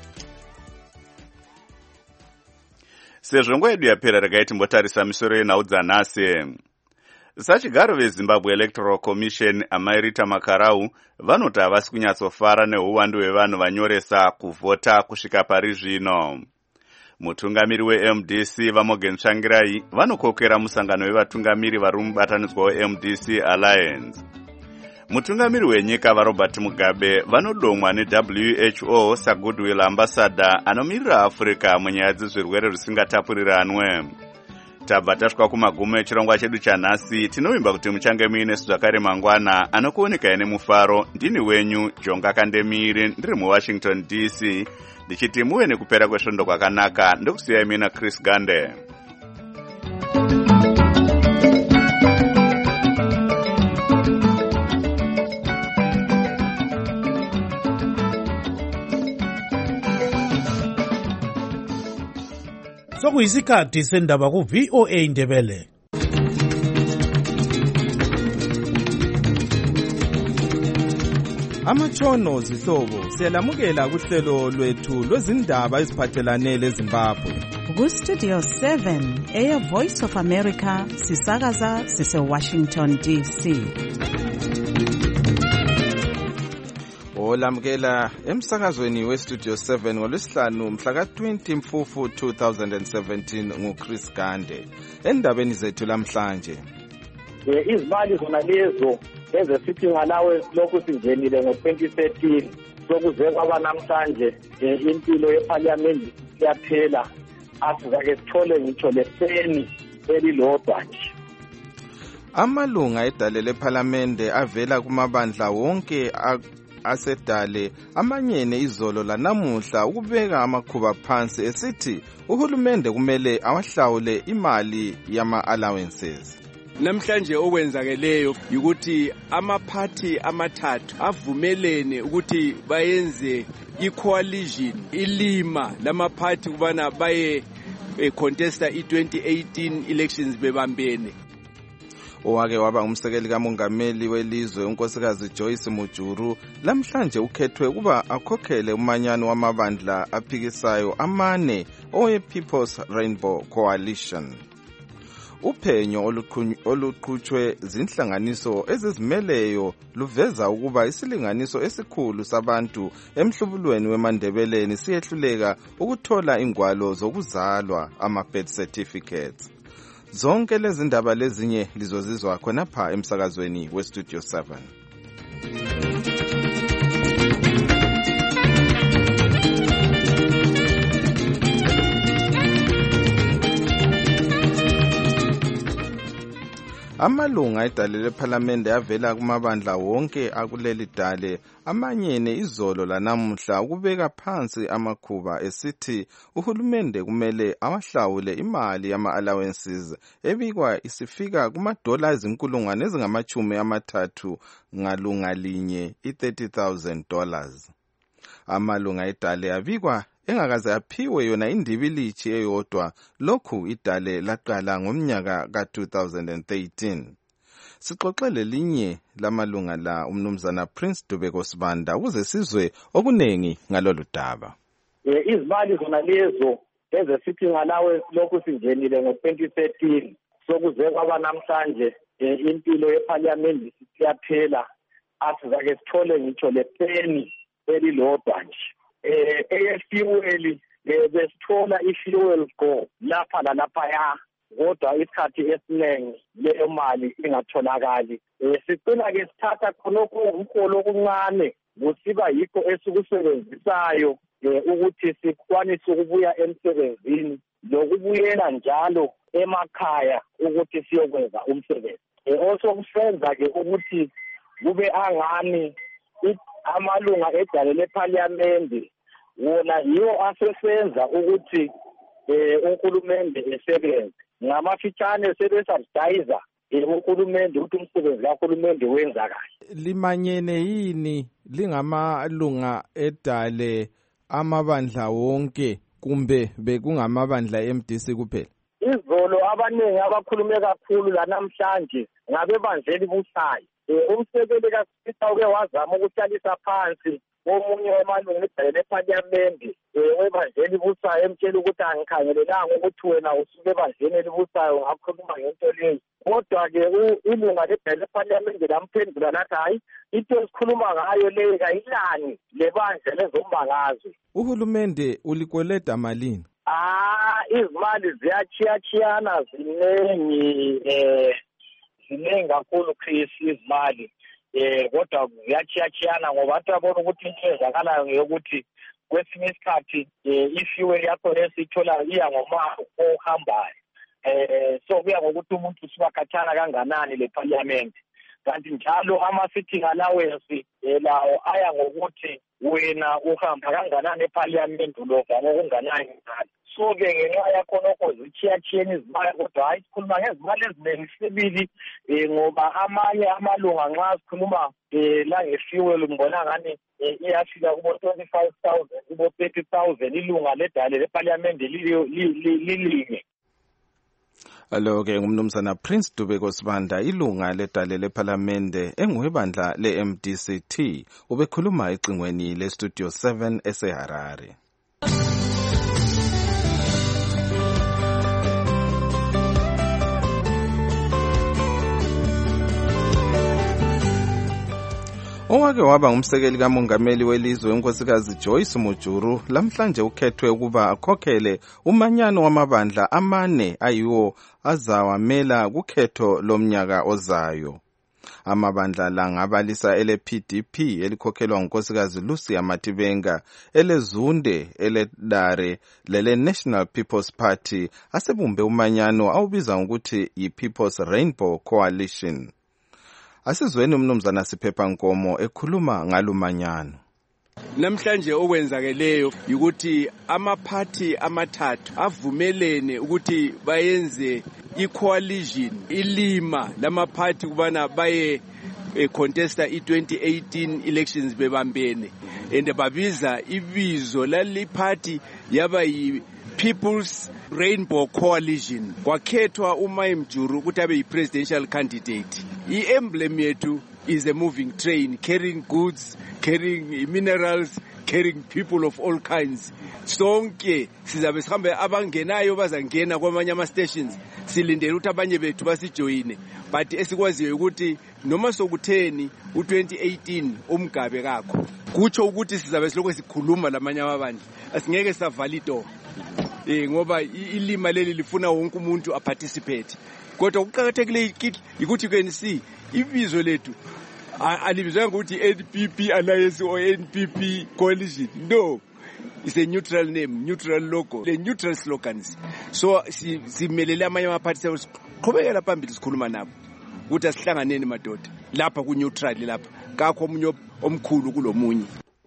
Sezvo nguva yedu yapera regai timbotarisa misoro yenhau dzanhasi. Sachigaro veZimbabwe Electoral Commission amai Rita Makarau vanoti havasi kunyatsofara neuwandu hwevanhu vanyoresa kuvhota kusvika pari zvino. Mutungamiri weMDC Vamogen Tsvangirai vanokokera musangano wevatungamiri vari mubatanidzwa weMDC Alliance. Mutungamiri wenyika vaRobert Mugabe vanodomwa neWHO saGoodwill Ambassador anomirira Africa munyaya dzezvirwere zvisingatapuriranwe. tabva tasvika kumagumo echirongwa chedu chanhasi. Tinovimba kuti muchange muine zvakare mangwana anokuonekai nemufaro. Ndini wenyu Jonga Kandemiri, ndiri muWashington DC, ndichiti muve nekupera kwesvondo kwakanaka. Ndokusiyai mina Chris Gande. Sokuyisikhathi sendaba ku-VOA Ndebele. Amatshono zihlobo siyalamukela kuhlelo lwethu lwezindaba eziphathelane leZimbabwe. Ku-Studio 7 Air Voice of America sisakaza sise-Washington DC. Olamukela emsakazweni weStudio 7 ngolwesihlanu mhla ka-20 Mfufu 2017 nguChris Gande. Endabeni zethu lamhlanje, izimali zona lezo ezesithi ngalawe lokhu singenile ngo-2013 sokuze kwaba namhlanje impilo yeParliament iyaphela, asizake sithole ngitsho leseni elilodwa nje. amalunga edale leParliamente avela kumabandla wonke asedale amanyene izolo lanamuhla ukubeka amakhuba phansi esithi uhulumende kumele awahlawule imali yama-allowances. Namhlanje okwenzakeleyo ukuthi amaphathi amathathu avumelene ukuthi bayenze i-coalition ilima lamaphathi kubana baye contesta i-2018 elections bebambene. Owake waba umsekeli kamongameli welizwe unkosikazi Joyce Mujuru lamhlanje ukhethwe ukuba akhokhele umanyano wamabandla aphikisayo amane owe-People's Rainbow Coalition. Uphenyo oluqhutshwe zinhlanganiso ezizimeleyo luveza ukuba isilinganiso esikhulu sabantu emhlubulweni weMandebeleni siyehluleka ukuthola ingwalo zokuzalwa, ama-birth certificates. Zonke lezi ndaba lezinye lizozizwa khonapha emsakazweni weStudio 7. Amalunga edale leParliamente avela kumabandla wonke akuleli dale amanyene izolo lanamuhla ukubeka phansi amakhuba esithi uhulumende kumele awahlawule imali yama-allowances ebikwa isifika kuma-dollars ezinkulungwane ezingama-30 ngalunga linye, i-$30,000. Amalunga edale abikwa engakaze aphiwe yona indibilithi eyodwa lokhu idale laqala ngomnyaka ka-2013. Sixoxele linye lamalunga la umnumzana Prince Dubeko Sibanda ukuze sizwe okunengi ngalolu daba. Izimali zona lezo ezesithi ngalawe lokhu singenile ngo-2013 sokuze kwaba namhlanje impilo yeParliament siyaphela, asizake sithole ngitsho leseni elilodwa nje. Eyefuel besithola i-fuel go lapha lalaphaya, kodwa isikhathi esiningi leyo mali ingatholakali. Sicina-ke sithatha khonokho umholo okuncane kusiba yikho esikusebenzisayo ukuthi sikwanise ukubuya emsebenzini lokubuyela njalo emakhaya ukuthi siyokwenza umsebenzi. Osokusenza-ke ukuthi kube angani amalunga edale leParliament wona yiwo asesenza ukuthi unkulumente esebenze. Ngamafitshane sebesubsidiza unkulumente ukuthi umsebenzi kankulumente wenza kahle. Limanyene yini lingamalunga edale amabandla wonke kumbe bekungamabandla eMDC kuphela? Izolo abaningi abakhulume kakhulu lanamhlanje ngabebandleli busayo. Umsekeli kaSipho uke wazama ukuhlalisa phansi omunye wamalungu edale leParliament webandleli busayo emtshela ukuthi angikhangelelanga ukuthi wena usuke ebandleni elibusayo ngakhuluma ngento leyo. Kodwa-ke ilunga ledale leParliament lamphendula lathi hayi, into esikhuluma ngayo leyo kayilani lebandla lezombangazwe. Uhulumende ulikweleda malini? Izimali ziyachiyachiyana ziningi kakhulu Chris, izimali kodwa ziyachiyachiyana ngoba abantu babona ukuthi into ezakalayo ngeyokuthi kwesinye isikhathi ifuel yakho lesiyithola iya ngomama ohambayo, So kuya ngokuthi umuntu usuka khatshana kanganani leParliament. Kanti njalo ama-sitting allowance lawo aya ngokuthi wena uhamba kanganani eParliament ulova ngokunganani imali. So-ke ngenxa yakhonokho zitshiyatshiyene izimali kodwa hayi sikhuluma ngezimali eziningi sibili ngoba amanye amalunga nxa sikhuluma la nge-fuel ngibona ngani iyafika kubo 25,000 kubo 30,000 ilunga ledale leParliament lilinye. Alo-ke ngumnumzana Prince Dubeko Sibanda, ilunga ledale leParliamente enguwebandla le-MDCT, ubekhuluma ecingweni le-Studio 7 eseHarare. Owake waba ngumsekeli kamongameli welizwe unkosikazi Joyce Mujuru lamhlanje ukhethwe ukuba akhokhele umanyano wamabandla amane ayiwo azawamela kukhetho lomnyaka ozayo. Amabandla la ngabalisa ele-PDP elikhokhelwa ngunkosikazi Lucy Matibenga, eleZunde, eleDare lele-National People's Party asebumbe umanyano awubiza ngokuthi yi-People's Rainbow Coalition. Asizweni umnumzana Siphepha Nkomo ekhuluma ngalumanyano. Namhlanje okwenzakeleyo ukuthi amaphathi amathathu avumelene ukuthi bayenze i-coalition ilima lamaphathi kubana baye contesta i-2018 elections bebambene and babiza ibizo laliphathi yaba yi-People's Rainbow Coalition. Kwakhethwa uMai Mjuru ukuthi abe yi-presidential candidate. I-emblem yethu is a moving train carrying goods, carrying minerals, carrying people of all kinds. Sonke sizabe sihambe abangenayo bazangena kwamanye ama-stations silindele ukuthi abanye bethu basijoyine, but esikwaziyo ukuthi noma sokutheni u-2018 umgabe kakho kutsho ukuthi sizabe silokho sikhuluma lamanye amabandla, asingeke savala idoor ngoba ilima leli lifuna wonke umuntu aparticipate. Kodwa kuqakathekile ukuthi can see ibizo lethu alibizwa ngokuthi NPP Alliance or NPP Coalition. No, it's a neutral name, neutral logo, the neutral slogans. So simelele amanye amaphathi siqhubekela phambili sikhuluma nabo ukuthi asihlanganeni madoda lapha ku neutral lapha kakho omunye omkhulu kulomunye.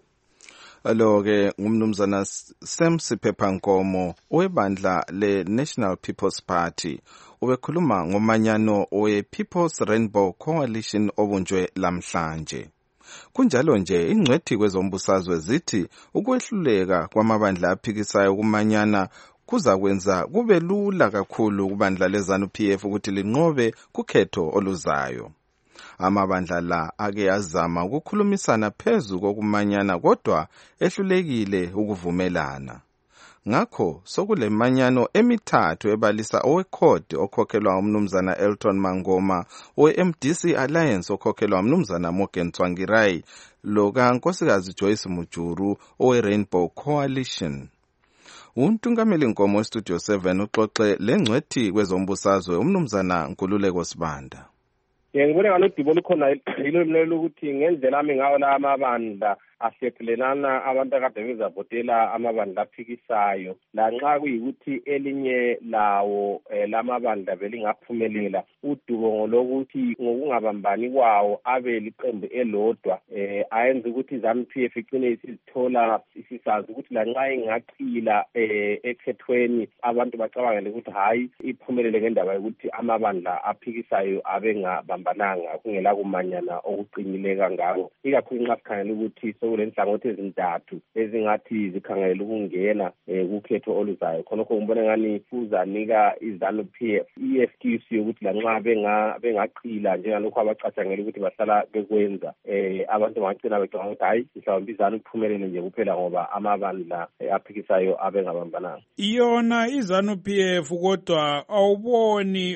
Alo-ke ngumnumzana Sam Siphepha Nkomo owebandla le-National People's Party ubekhuluma ngomanyano we-People's Rainbow Coalition obunjwe lamhlanje. Kunjalo nje ingcwethi kwezombusazwe zithi ukwehluleka kwamabandla aphikisayo kumanyana kuza kwenza kube lula kakhulu kubandla leZANU-PF ukuthi linqobe kukhetho oluzayo. Amabandla la ake azama ukukhulumisana phezu kokumanyana kodwa ehlulekile ukuvumelana. Ngakho sokule manyano emithathu ebalisa owekhodi okhokhelwa umnumzana Elton Mangoma, owe-MDC Alliance okhokhelwa umnumzana Morgan Tsvangirai, lo kankosikazi Joyce Mujuru owe-Rainbow Coalition. Untungameli Nkomo eStudio 7 uxoxe lengcwethi kwezombusazwe umnumzana Nkululeko Sibanda. Ngibone ngalodibo olukhona yilo mlelo ukuthi ngendlela ami ngawo la amabandla asephelelana abantu akade bezavotela amabandla aphikisayo lanxa kuyikuthi elinye lawo lamabandla belingaphumelela udubo lokuthi ngokungabambani kwawo abe liqembu elodwa ayenza ukuthi ZANU-PF icine isizithola isisazi ukuthi lanxa ingaqila ekhethweni abantu bacabangele ukuthi hayi iphumelele ngendaba yokuthi amabandla aphikisayo abengabambananga kungela kumanyana okuqinile kangako, ikakhulu nxa sikhangela ukuthi kule nhlangothi ezintathu ezingathi zikhangela ukungena kukhetho oluzayo. Khonokho ngibona ngani kuzanika iZANU-PF i-excuse yokuthi lanxa bengaqila njengalokho abacatshangela ukuthi bahlala bekwenza abantu bangagcina becabanga ukuthi hayi mhlawumbe iZANU iphumelele nje kuphela ngoba amabandla aphikisayo abengabambananga. Iyona iZANU-PF kodwa awuboni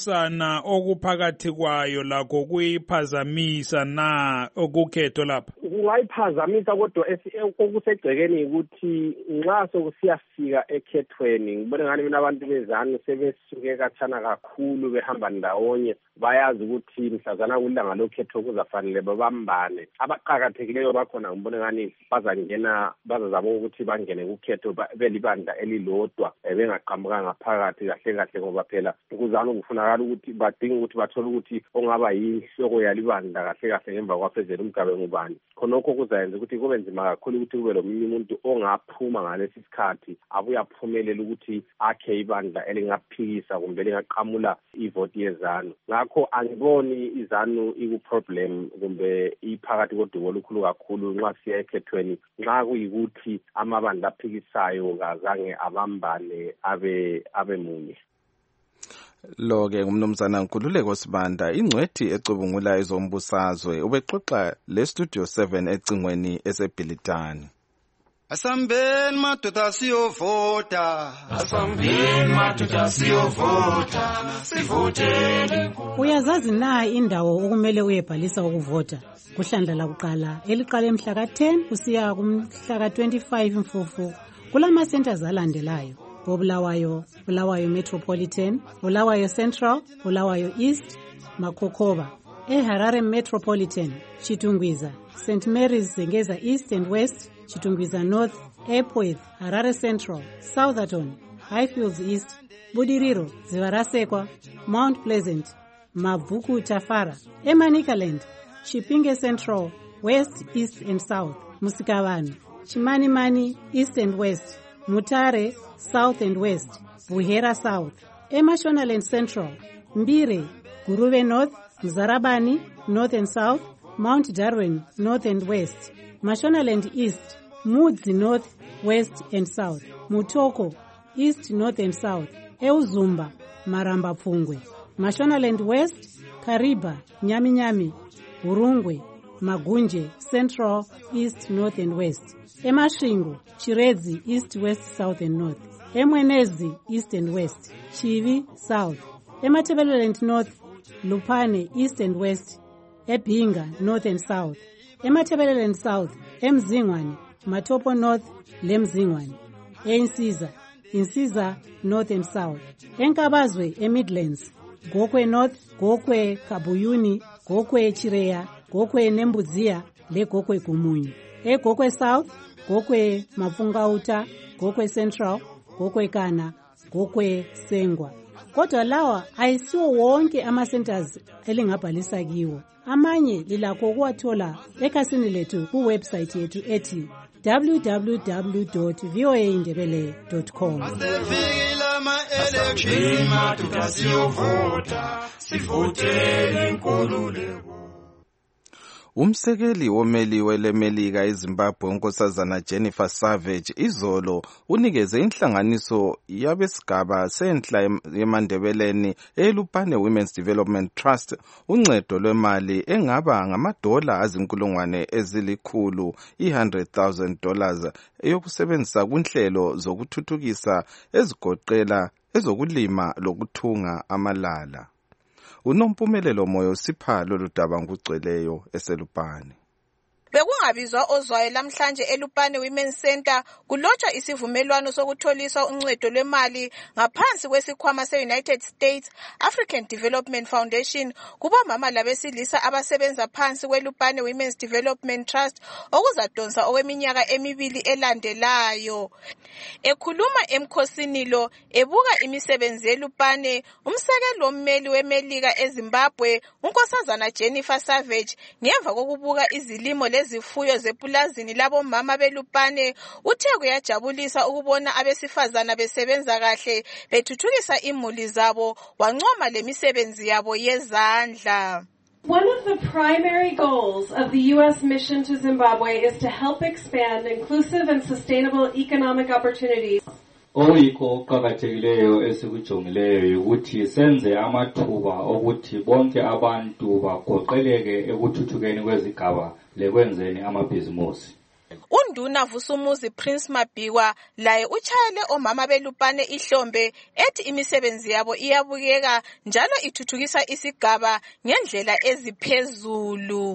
ukulwisana okuphakathi kwayo lakho kuyiphazamisa na okukhetho lapha? kungayiphazamisa kodwa okusegcekeni ukuthi nxa sokusiyafika ekhethweni ngibone ngani mina abantu bezanu sebesuke katshana kakhulu behamba ndawonye bayazi ukuthi mhlazana kulanga lokhetho kuzafanele babambane abaqhakathekileyo bakhona ngibone ngani bazazama ukuthi bangene kukhetho belibandla elilodwa bengaqhamuka ngaphakathi kahle kahle ngoba phela kuzana ukufunakala ukuthi badinga ukuthi bathole ukuthi ongaba yinhloko yalibandla kahle kahle ngemva kwaphezela umgabe ngubani khonokho kuzayenza ukuthi kube nzima kakhulu ukuthi kube lomunye umuntu ongaphuma ngalesi sikhathi abuye aphumelele ukuthi akhe ibandla elingaphikisa kumbe lingaqhamula ivoti yezanu ngakho angiboni izanu iku-problem kumbe iphakathi kodumo olukhulu kakhulu nxa siya ekhethweni nxa kuyikuthi amabandla aphikisayo kazange abambane abe munye. Lo-ke ngumnumzana Nkululeko Sibanda ingcwethi ecubungula ezombusazwe ubexoxa le-Studio 7 ecingweni eseBhilitani. Asambeni madoda siyovota, asambeni madoda siyovota, sivotele. Uyazazi na indawo okumele uyebhalisa ukuvota? Kuhlandla lakuqala eliqala emhla ka-10 kusiya kumhla ka-25 Mfumfu kulama centers alandelayo. Bulawayo Metropolitan, Bulawayo Central, Bulawayo East, Makokoba. Harare Metropolitan, Chitungwiza, St. Mary's Zengeza East and West, Chitungwiza North, Epworth, Harare Central, Southerton, Highfields East, Budiriro, Zivarasekwa, Mount Pleasant, Mavuku Tafara, Emanikaland, Chipinge Central, West, East and South, Musikavani, Chimanimani East and West, Mutare South and West, Buhera South, Emashonaland Central, Mbire, Guruve North, Mzarabani North and South, Mount Darwin North and West, Mashonaland East, Mudzi North, West and South, Mutoko East, North and South, Euzumba, Maramba Pfungwe, Mashonaland West, Kariba, Nyami, Urungwe, Magunje, Central, East, North and West, Emashingo, Chiredzi, East, West, South and North, Emwenezi, East and West, Chivi, South, Ematebeleland North, Lupane, East and West, Ebinga, North and South, Ematebeleland South, Emzingwani, Matopo North, Lemzingwani, Insiza, North and South, Enkabazwe, Midlands, Gokwe North, Gokwe Kabuyuni, Gokwe Chireya, Gokwe Nembuzia, Le Gokwe Kumunyi, Gokwe South, Gokwe Mafungauta, Gokwe Central, Gokwe Kana, Gokwe Sengwa. Kodwa lawa ayisiwo wonke ama-centers elingabhalisa kiwo. Amanye lilakho ukuwathola ekhasini lethu kuwebsite yethu ethi www.voaindebele.com. Umsekeli womeliwe leMelika eZimbabwe unkosazana Jennifer Savage izolo unikeze inhlanganiso yabesigaba senhla yemandebeleni eLupane Women's Development Trust uncedo lwemali engaba ngamadola azinkulungwane ezilikhulu $100,000 eyokusebenzisa kunhlelo zokuthuthukisa ezigoqela ezokulima lokuthunga amalala. Unompumelelo Moyo sipha lolu daba ngugcweleyo eseLupane. Bekungabizwa ozwayo lamhlanje eLupane Women's Center kulotshwa isivumelwano sokutholiswa uncedo lwemali ngaphansi kwesikhwama se-United States African Development Foundation kubomama labesilisa abasebenza phansi kweLupane Women's Development Trust okuzadonsa okweminyaka emibili elandelayo. Ekhuluma emkhosini lo ebuka imisebenzi yeLupane, umsekeli wommeli weMelika eZimbabwe unkosazana Jennifer Savage ngemva kokubuka izilimo lezifuyo zepulazini labomama beLupane uthe kuyajabulisa ukubona abesifazana besebenza kahle bethuthukisa imuli zabo wancoma lemisebenzi yabo yezandla. One of the primary goals of the U.S. mission to Zimbabwe is to help expand inclusive and sustainable economic opportunities. Oyikho okuqakathekileyo esikujongileyo ukuthi senze amathuba okuthi bonke abantu bagoqeleke ekuthuthukeni kwezigaba lekwenzeni amabhizimusi. Unduna Vusumuzi Prince Mabhiwa laye uchayele omama beLupane ihlombe ethi imisebenzi yabo iyabukeka njalo ithuthukisa isigaba ngendlela eziphezulu.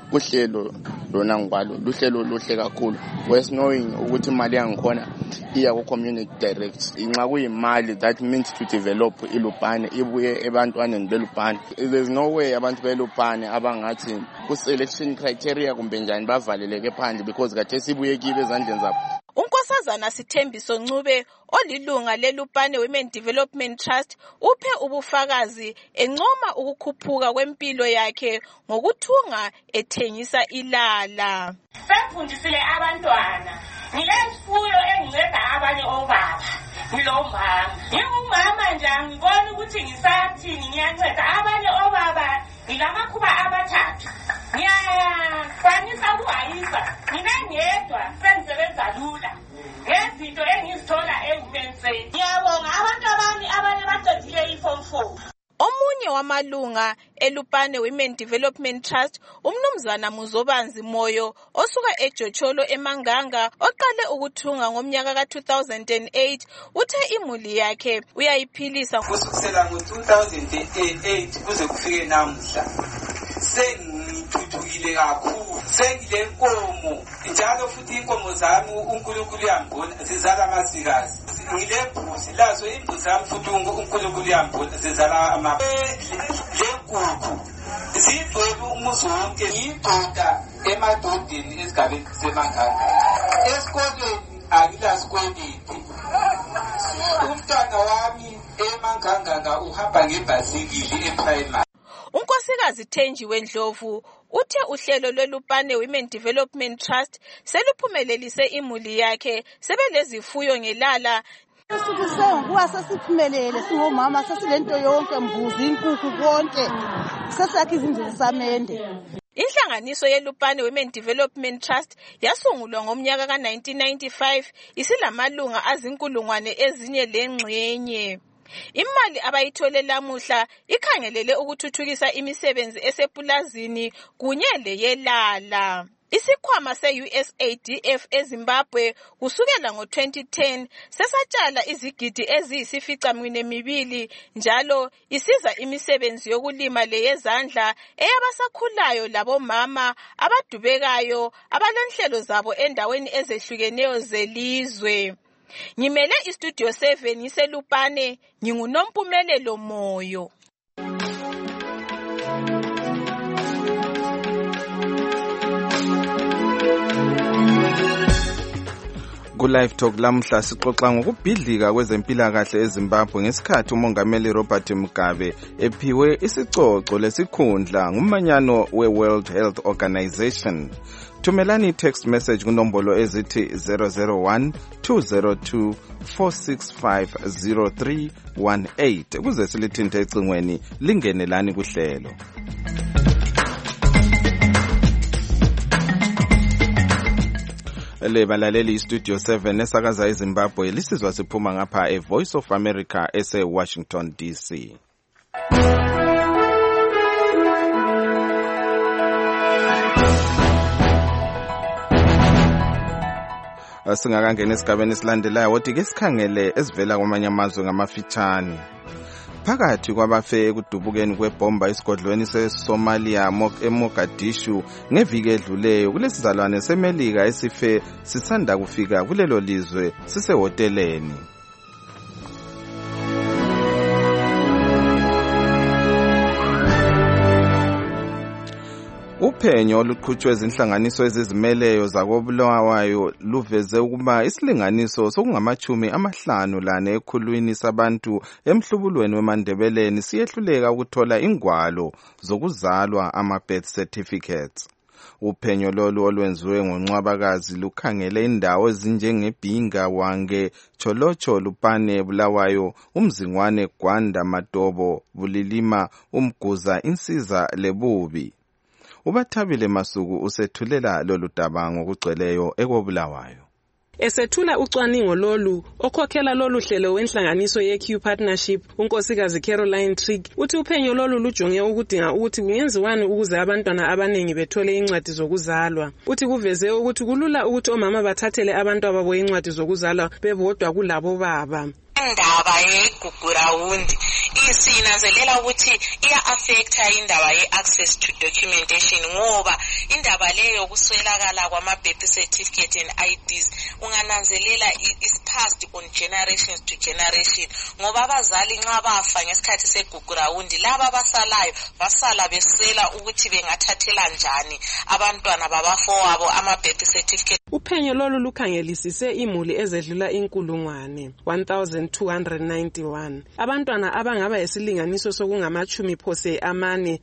uhlelo lona ngibalo luhlelo luhle kakhulu wes knowing ukuthi imali yangikhona iya ku community direct inxa kuyimali that means to develop iLupane ibuye ebantwaneni beLupane. There's no way abantu beLupane abangathi ku selection criteria kumbe njani bavaleleke phandle because kade sibuye kibe ezandleni zabo. uNkosazana Sithembiso Ncube olilunga leLupane Women Development Trust uphe ubufakazi encoma ukukhuphuka kwempilo yakhe ngokuthunga ethengisa ilala. Sefundisile abantwana ngilesifuyo enginceda abanye obaba ngilomama ngingumama nje angibona ukuthi ngisathini ngiyanceda abanye obaba ngilamakhuba abathathu ngiyakwanisa ukuhayisa ngingedwa sengisebenza lula ngezinto engizithola engumenseni. Ngiyabonga abantu abanye baqedile iform 4. Omunye wamalunga eLupane Women Development Trust umnumzana Muzobanzi Moyo osuka eJocholo eManganga oqale ukuthunga ngomnyaka ka2008 uthe imuli yakhe uyayiphilisa kusukela ngo2008 kuze kufike namuhla. Sengithuthukile kakhulu sengilenkomo njalo futhi inkomo zami uNkulunkulu uyambona zizala amasikazi. Ngilebhuzi lazo imbuzi zami futhi uNkulunkulu uyambona zizala lenkukhu zidwele umuzi wonke ngiyigcoka emadodeni esigabeni seManganga. Esikoleni akilasikweliti. Umntwana wami eManganga uhamba ngebhasikili eprimary. uNkosikazi Thenjiwe Ndlovu uthe uhlelo lweLupane Women Development Trust seluphumelelise imuli yakhe sebelezifuyo ngelala. Sikusenguwa sesiphumelele singomama sesilento yonke mbuzi inkukhu konke sesakhe izindlu samende. Inhlanganiso yeLupane Women Development Trust yasungulwa ngomnyaka ka1995 isilamalunga azinkulungwane ezinye lengxenye. Imali abayithole lamuhla ikhangelele ukuthuthukisa imisebenzi esepulazini kunye leyelala. Isikhwama se-USADF eZimbabwe kusukela ngo-2010 sesatshala izigidi eziyisificaminwembili njalo isiza imisebenzi yokulima leyezandla eyabasakhulayo labomama abadubekayo abalenhlelo zabo endaweni ezehlukeneyo zelizwe. Ngimele iStudio 7 ngiseLupane nginguNompumelelo Moyo. Ku-Live Talk lamhla sixoxa ngokubhidlika kwezempilakahle eZimbabwe ngesikhathi umongameli Robert Mugabe ephiwe isicoco lesikhundla ngumanyano we-World Health Organization. Thumelani text message kunombolo ezithi 001-202-465-0318 ukuze silithinte ecingweni lingenelani kuhlelo. Lebalaleli iStudio 7 esakaza eZimbabwe lisizwa siphuma ngapha eVoice of America ese-Washington DC. Singakangena esigabeni esilandelayo wothi ke sikhangele esivela kwamanye amazwe ngamafitshane. Phakathi kwabafe ekudubukeni kwebomba esigodlweni seSomalia eMogadishu ngeviki edluleyo kulesizalwane seMelika esife sisanda kufika kulelo lizwe sisehoteleni. Uphenyo oluqhutshwe izinhlanganiso ezizimeleyo zakobulawayo luveze ukuba isilinganiso sokungama-50 ekhulwini sabantu emhlubulweni weMandebeleni siyehluleka ukuthola ingwalo zokuzalwa ama-birth certificates. Uphenyo lolu olwenziwe ngoNcwabakazi lukhangele indawo ezinjengeBhinga, Wange, Cholocho, Lupane, Bulawayo, uMzingwane, Gwanda, Matobo, Bulilima, uMguza, Insiza leBubi. Ubathabile Masuku usethulela lolu daba ngokugcweleyo ekobulawayo. Esethula ucwaningo lolu okhokhela lolu hlelo wenhlanganiso yeQ Partnership uNkosikazi Caroline Trigg uthi uphenyo lolu lujonge ukudinga ukuthi kungenziwani ukuze abantwana abaningi bethole incwadi zokuzalwa. Uthi kuveze ukuthi kulula ukuthi omama bathathele abantu ababo incwadi zokuzalwa bebodwa kulabo baba. indaba yeGugurawundi isinanzelela ukuthi iya-affecta indaba ye-access to documentation ngoba indaba leyo kuswelakala kwama-birth certificate and IDs ungananzelela is passed on generations to generation ngoba abazali nxa bafa ngesikhathi segugurawundi laba abasalayo basala beswela ukuthi bengathathela njani abantwana babafowabo ama-birth certificate. Uphenyo lolu lukhangelisise imuli ezedlula inkulungwane 1291. Abantwana abangaba yisilinganiso sokungamachumi phose amane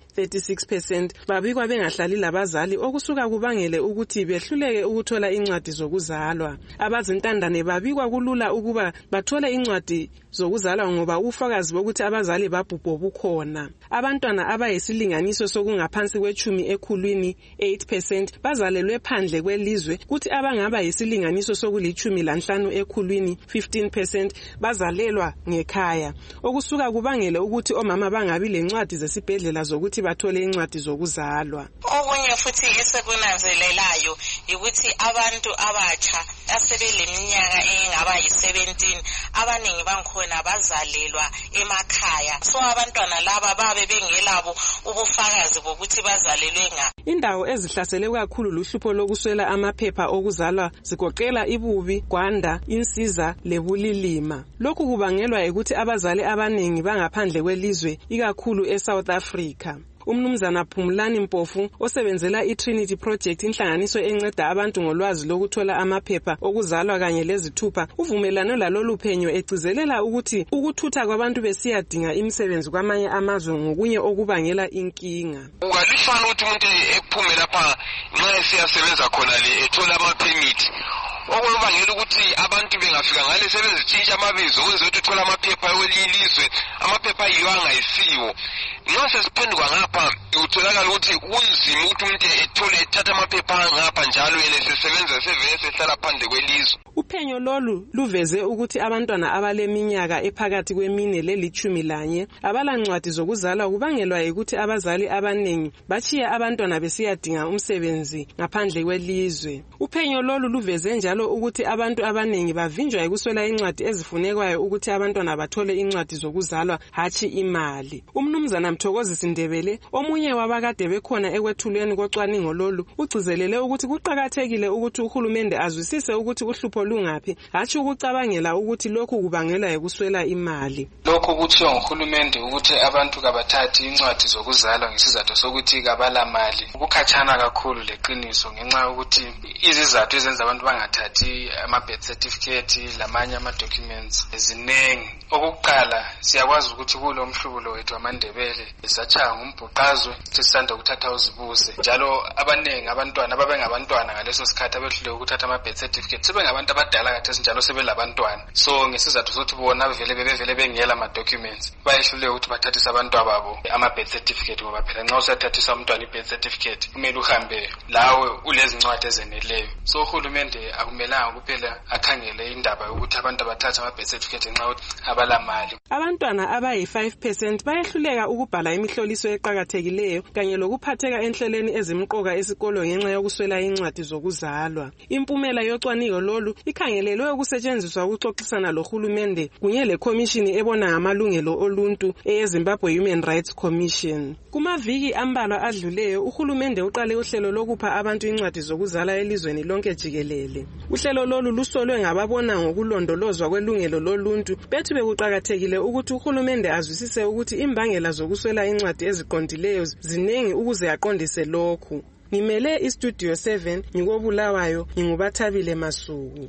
36% babikwa bengahlali labazali okusuka kubangele ukuthi behluleke ukuthola incwadi zokuzalwa. Abazintandane babikwa kulula ukuba bathole incwadi zokuzalwa ngoba ufakazi bokuthi abazali babhubho bukhona. Abantwana abayisilinganiso sokungaphansi kwechumi ekhulwini 8% bazalelwe phandle kwelizwe kuthi abangaba yisilinganiso sokulichumi lanhlanu ekhulwini 15% bazalelwa ngekhaya okusuka kubangele ukuthi omama bangabi lencwadi zesibhedlela zokuthi bathole incwadi zokuzalwa. Okunye futhi esekunanzelelayo ukuthi abantu abatsha asebeleminyaka engaba yi17 abaningi bankhona bazalelwa emakhaya so abantwana laba babe bengelabo ubufakazi bokuthi bazalelwe nga. Indawo ezihlasele kakhulu luhlupho lokuswela amaphepha okuzalwa zigoqela ibubi, Gwanda, Insiza leBulilima. Lokhu kubangelwa ukuthi abazali abaningi bangaphandle kwelizwe ikakhulu eSouth Africa. Umnumzana Phumlani Mpofu osebenzela iTrinity Project inhlanganiso enceda abantu ngolwazi lokuthola amaphepha okuzalwa kanye lezithupha uvumelano lalolu phenyo egcizelela ukuthi ukuthutha kwabantu besiyadinga imisebenzi kwamanye amazwe ngokunye okubangela inkinga. Ungalifana ukuthi umuntu ephume lapha nxa esiyasebenza khona le ethola ama-permit okubangela ukuthi abantu bengafika ngale sebezitshintsha amabizo ukwenza ukuthi uthola amaphepha welilizwe amaphepha yiyo angayisiwo. Nxa sesiphenduka ngapha utholakala ukuthi kunzima ukuthi umuntu ethole ethatha amaphepha ngapha njalo yena sesebenza sevele sehlala phandle kwelizwe. Uphenyo lolu luveze ukuthi abantwana abaleminyaka ephakathi kwemine le-11 abalancwadi zokuzalwa kubangelwa ukuthi abazali abaningi bachiya abantwana besiyadinga umsebenzi ngaphandle kwelizwe. Uphenyo lolu luveze njalo ukuthi abantu abaningi bavinjwa ukuswela incwadi ezifunekwayo ukuthi abantwana bathole incwadi zokuzalwa hathi imali. Umnumzana Mthokozisi Ndebele omunye wabakade bekhona ekwethulweni kocwaningo lolu ugcizelele ukuthi kuqakathekile ukuthi uhulumende azwisise ukuthi uhlupho lungaphi hathi ukucabangela ukuthi lokhu kubangelwa ukuswela imali. Lokho kuthiwa nguhulumende ukuthi abantu kabathathi incwadi zokuzalwa ngesizathu sokuthi kabala mali ukukhatshana kakhulu leqiniso ngenxa ukuthi izizathu ezenza abantu bangathathi ama-birth certificate lamanye ama-documents ezinengi. Okokuqala siyakwazi ukuthi kulo mhlubulo wethu wamandebele esatshaya ngumbhuqazwe sisanda ukuthatha uzibuze njalo abanengi abantwana ababengabantwana ngaleso sikhathi abehlule ukuthatha ama-birth certificate sebengabantu abadala kathesi njalo sebelabantwana so ngesizathu sokuthi bona bevele bengela ama-documents bayehlule ukuthi bathathise abantwana babo ama-birth certificate ngoba phela nxa usathathisa umntwana i-birth certificate kumele uhambe lawe ulezincwadi ezeneleyo so uhulumende akumelanga kuphela akhangele indaba yokuthi abantu abathatha ama-birth certificate ngenxa yokuthi abalamali. Abantwana abayi5% bayehluleka ukubhala imihloliso eqhakathekileyo kanye lokuphatheka enhlelweni ezimqoka esikolo ngenxa yokuswela incwadi zokuzalwa. Impumela yocwaningo lolu ikhangelelwe ukusetshenziswa ukuxoxisana lohulumende kunye leCommission ebona ngamalungelo oluntu eyeZimbabwe Human Rights Commission. Kumaviki ambalwa adluleyo uhulumende uqale uhlelo lokupha abantu incwadi zokuzala elizweni lonke jikelele. Uhlelo lolu lusolwe ngababona ngokulondolozwa kwelungelo loluntu bethu bekuqakathekile ukuthi uhulumende azwisise ukuthi imbangela zokuswela incwadi eziqondileyo zinengi ukuze aqondise lokhu. Ngimele iStudio 7 ngikobulawayo ngingubathabile Masuku.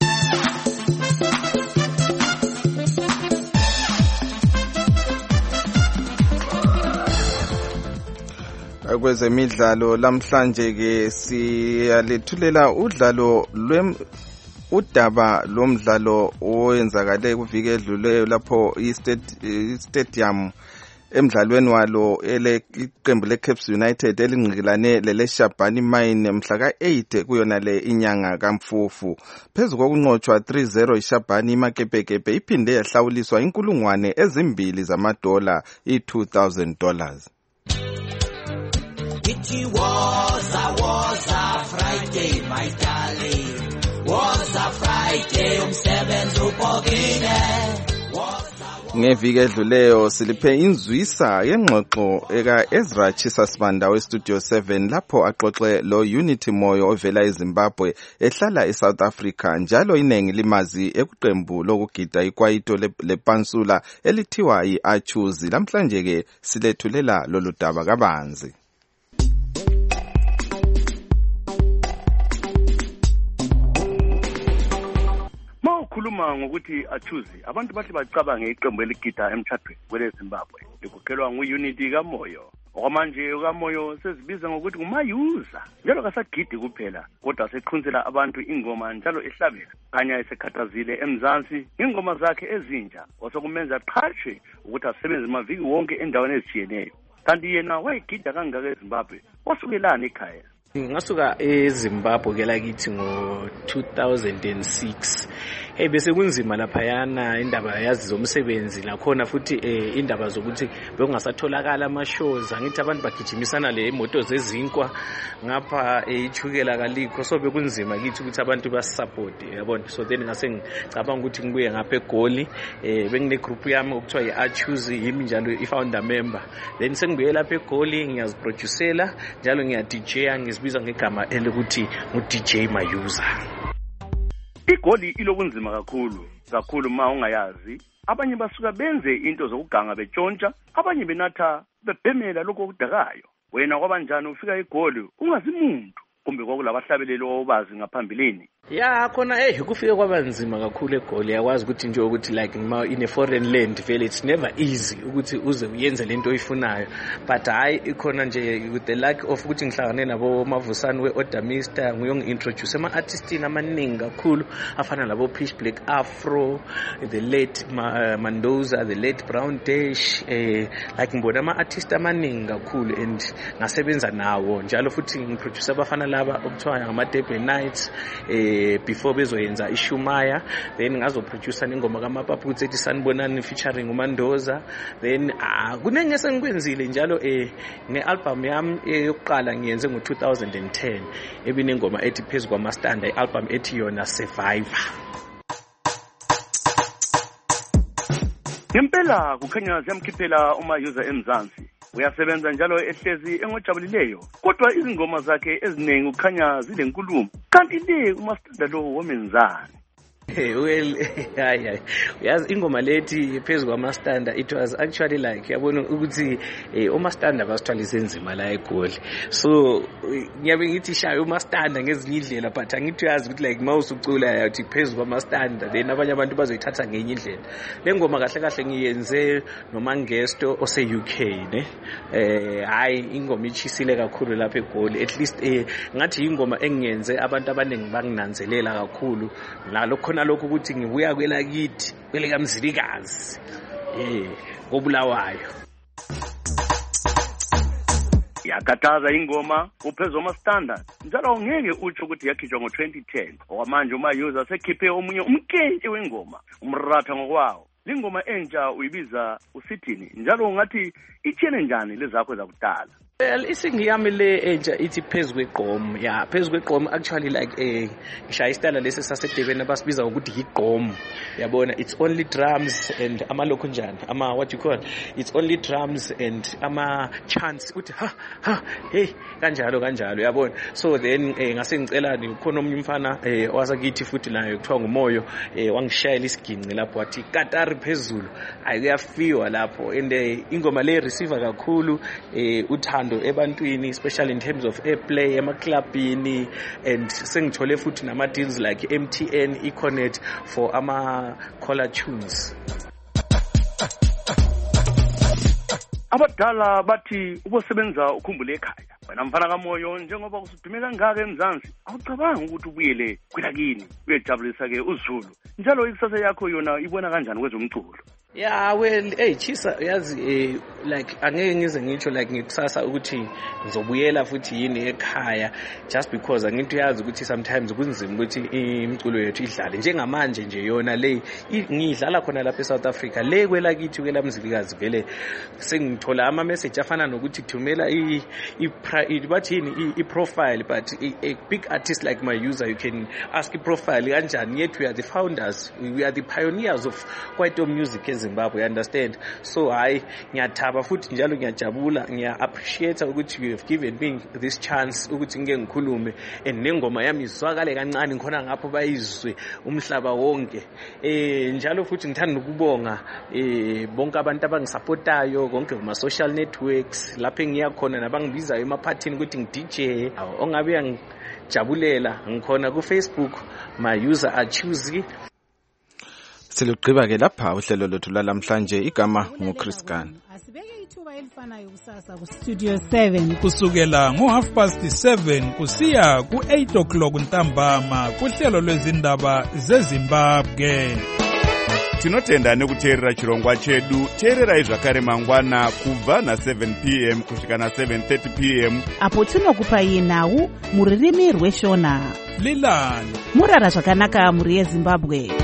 Kwezemidlalo lamhlanje ke siyalethulela udaba lomdlalo owenzakale kuviki edluleyo lapho istadium emdlalweni walo iqembu leCaps United elingqikilane leleShabani Mine mhla ka8 kuyona le inyanga kaMfufu. Phezu kokunqotshwa 3-0 iShabani iMakepekepe iphinde yahlawuliswa inkulungwane ezimbili zamadola $2,000. It was a Friday, my darling. Was a Friday, umsebenzi ubhokile. Ngeviki edluleyo siliphe inzwisa yengxoxo eka Ezra Chisasibanda weStudio 7 lapho axoxe lo Unity Moyo ovela eZimbabwe ehlala eSouth Africa njalo inengi limazi ekuqembu lokugida ikwaito lepansula elithiwa iAchuzi. Lamhlanje ke silethulela lolu daba kabanzi. Mawukhuluma ngokuthi Achuzi abantu bathi bacabange iqembu eligida emthathweni kweleZimbabwe likukelwa nguUnity kaMoyo. Okwamanje kaMoyo sezibiza ngokuthi ngumayuza njalo kasagidi kuphela kodwa seqhunzela abantu ingoma njalo ehlabela khanya esekhathazile eMzansi ingoma zakhe ezintsha osokumenza qhashwe ukuthi asebenze maviki wonke endaweni ezitshiyeneyo. Kanti yena wayegida kangaka eZimbabwe wasukelana ekhaya. Ngasuka eZimbabwe ke lakithi ngo-2006 bese kunzima laphayana indaba yazi zomsebenzi lakhona futhi indaba zokuthi bekungasatholakala ama-shows angithi abantu bagijimisana le imoto zezinkwa ngapha ichukela kalikho so bekunzima kithi ukuthi abantu basisupport yabona. So then ngase ngicabanga ukuthi ngibuye ngapha eGoli bengine group yami okuthiwa iAchuzi yimi njalo i-founder member then sengibuye lapha eGoli ngiyaziproducela njalo ngiya-DJa biza ngegama elokuthi ngu-DJ Mayuza. iGoli ilobunzima kakhulu ma ungayazi. Abanye basuka benze into zokuganga betshontsha, abanye benatha bebhemela lokho okudakayo. Wena kwabanjani ufika eGoli ungazi umuntu kumbe kwakulabahlabeleli obazi ngaphambilini? Ya khona kufike kwabanzima kakhulu eGoli yakwazi ukuthi nje ukuthi like in a foreign land vele it's never easy ukuthi uze uyenze lento oyifunayo but hayi ikhona nje with the luck of ukuthi ngihlangane nabo Mavusani weOdamista ngiyongi-introduce ama-artistini amaningi kakhulu afana nabo Pitch Black Afro, the late Mandoza, the late Brown Dash like ngibona ama-artist amaningi kakhulu and ngasebenza nawo njalo futhi ngiproduce abafana laba okuthiwa ngama-Durban Nights before bezoyenza iShumaya then ngazoproducer nengoma kaMapapu ethi Sanibonani featuring uMandoza then kunenge sengikwenzile njalo nealbum yami yokuqala ngiyenze ngo-2010 ebinengoma ethi Phezu kwamastanda ialbum ethi yona Survivor. Ngempela kukhanya ziyamkhiphela uMayuza eMzansi. Uyasebenza njalo ehlezi engojabulileyo kodwa izingoma zakhe eziningi ukhanya zilenkulumo. Kanti le umastanda lo womenzani? Well, yazi ingoma lethi Phezu kwamastanda it was actually like yabona ukuthi umastanda basithwalise enzima la eGoli. So ngiyabe ngithi shaya umastanda ngezinye indlela but angithi uyazi ukuthi like mawusucula yathi Phezu kwamastanda then abanye abantu bazoyithatha ngenye indlela. Le ngoma kahle kahle ngiyenze noMangesto ose-UK ne hayi ingoma ichisile kakhulu lapha eGoli at least ngathi ingoma engiyenze abantu abaningi banginanzelela kakhulu nalo khona lokho ukuthi ngibuya kwelakithi kwelekamzilikazi kobulawayo. Yakataza ingoma uPhezu kwamastanda njalo ngeke utsho ukuthi yakhishwa ngo-2010 okwamanje uMayuza sekhiphe omunye umkente wengoma umratha ngokwawo. Lingoma entsha uyibiza usithini njalo ungathi ithiyene njani lezakho zakudala? Well, isingiyami le entsha ithi Phezu kwegqomo. Yeah, Phezu kwegqomo actually like ngishaya isitala lesi sasedebeni abasibiza ukuthi igqomo. Yabona it's only drums and amalokho njani what you call it's only drums and chants uthi ha hey kanjalo yabona. So then ngase ngicela khona omunye umfana wasakithi futhi naye kuthiwa nguMoyo wangishayela isiginci lapho wathi Katari phezulu ayikuyafiwa lapho and ingoma le receiver kakhulu uthando ebantwini especially in terms of airplay emaclubini and sengithole futhi nama deals like MTN Econet for ama caller tunes. Abadala bathi ubosebenza ukhumbule ekhaya. Wena mfana kaMoyo njengoba usudume kangaka eMzansi awucabangi ukuthi ubuyele kwelakini uyejabulisa ke uZulu njalo ikusasa yakho yona ibona kanjani kwezomculo? Yeah, well, Chisa yazi like angeke ngize ngitsho like ngikusasa ukuthi ngizobuyela futhi yini ekhaya just because angithi uyazi ukuthi sometimes kunzima ukuthi imculo yethu idlale njengamanje nje yona le ngidlala khona lapha eSouth Africa le kwelakithi kwelamzilikazi vele sengithola ama message afana nokuthi thumela i-profile but a big artist like Mayuza you can ask i-profile kanjani yet we are the founders, we are the pioneers of kwaito music eZimbabwe, understand? So hayi ngiyathaba futhi njalo ngiyajabula, ngiya-appreciate ukuthi you have given me this chance ukuthi ngike ngikhulume and nengoma yami izwakale kancane khona ngapho bayizwe umhlaba wonke. Njalo futhi ngithanda ukubonga bonke abantu abangisupportayo konke kuma social networks lapho engiya khona nabangibizayo emaphathini ukuthi ngi-DJ ongabe yangijabulela ngikhona ku Facebook, my user Achuzi. Silugqiba ke lapha uhlelo lwethu lalamhlanje, igama nguChris Gunn. Asibeke ithuba elifanayo kusasa ku Studio 7 kusukela ngo7:30 kusiya ku8:00 ntambama kuhlelo lwezindaba zeZimbabwe. Tinotenda nekuteerera chirongwa chedu. Teererai zvakare mangwana kubva na7 p.m. kusvika na7:30 p.m. apo tinokupai nhau muririmi rweshona. Lilani murara zvakanaka muri yeZimbabwe.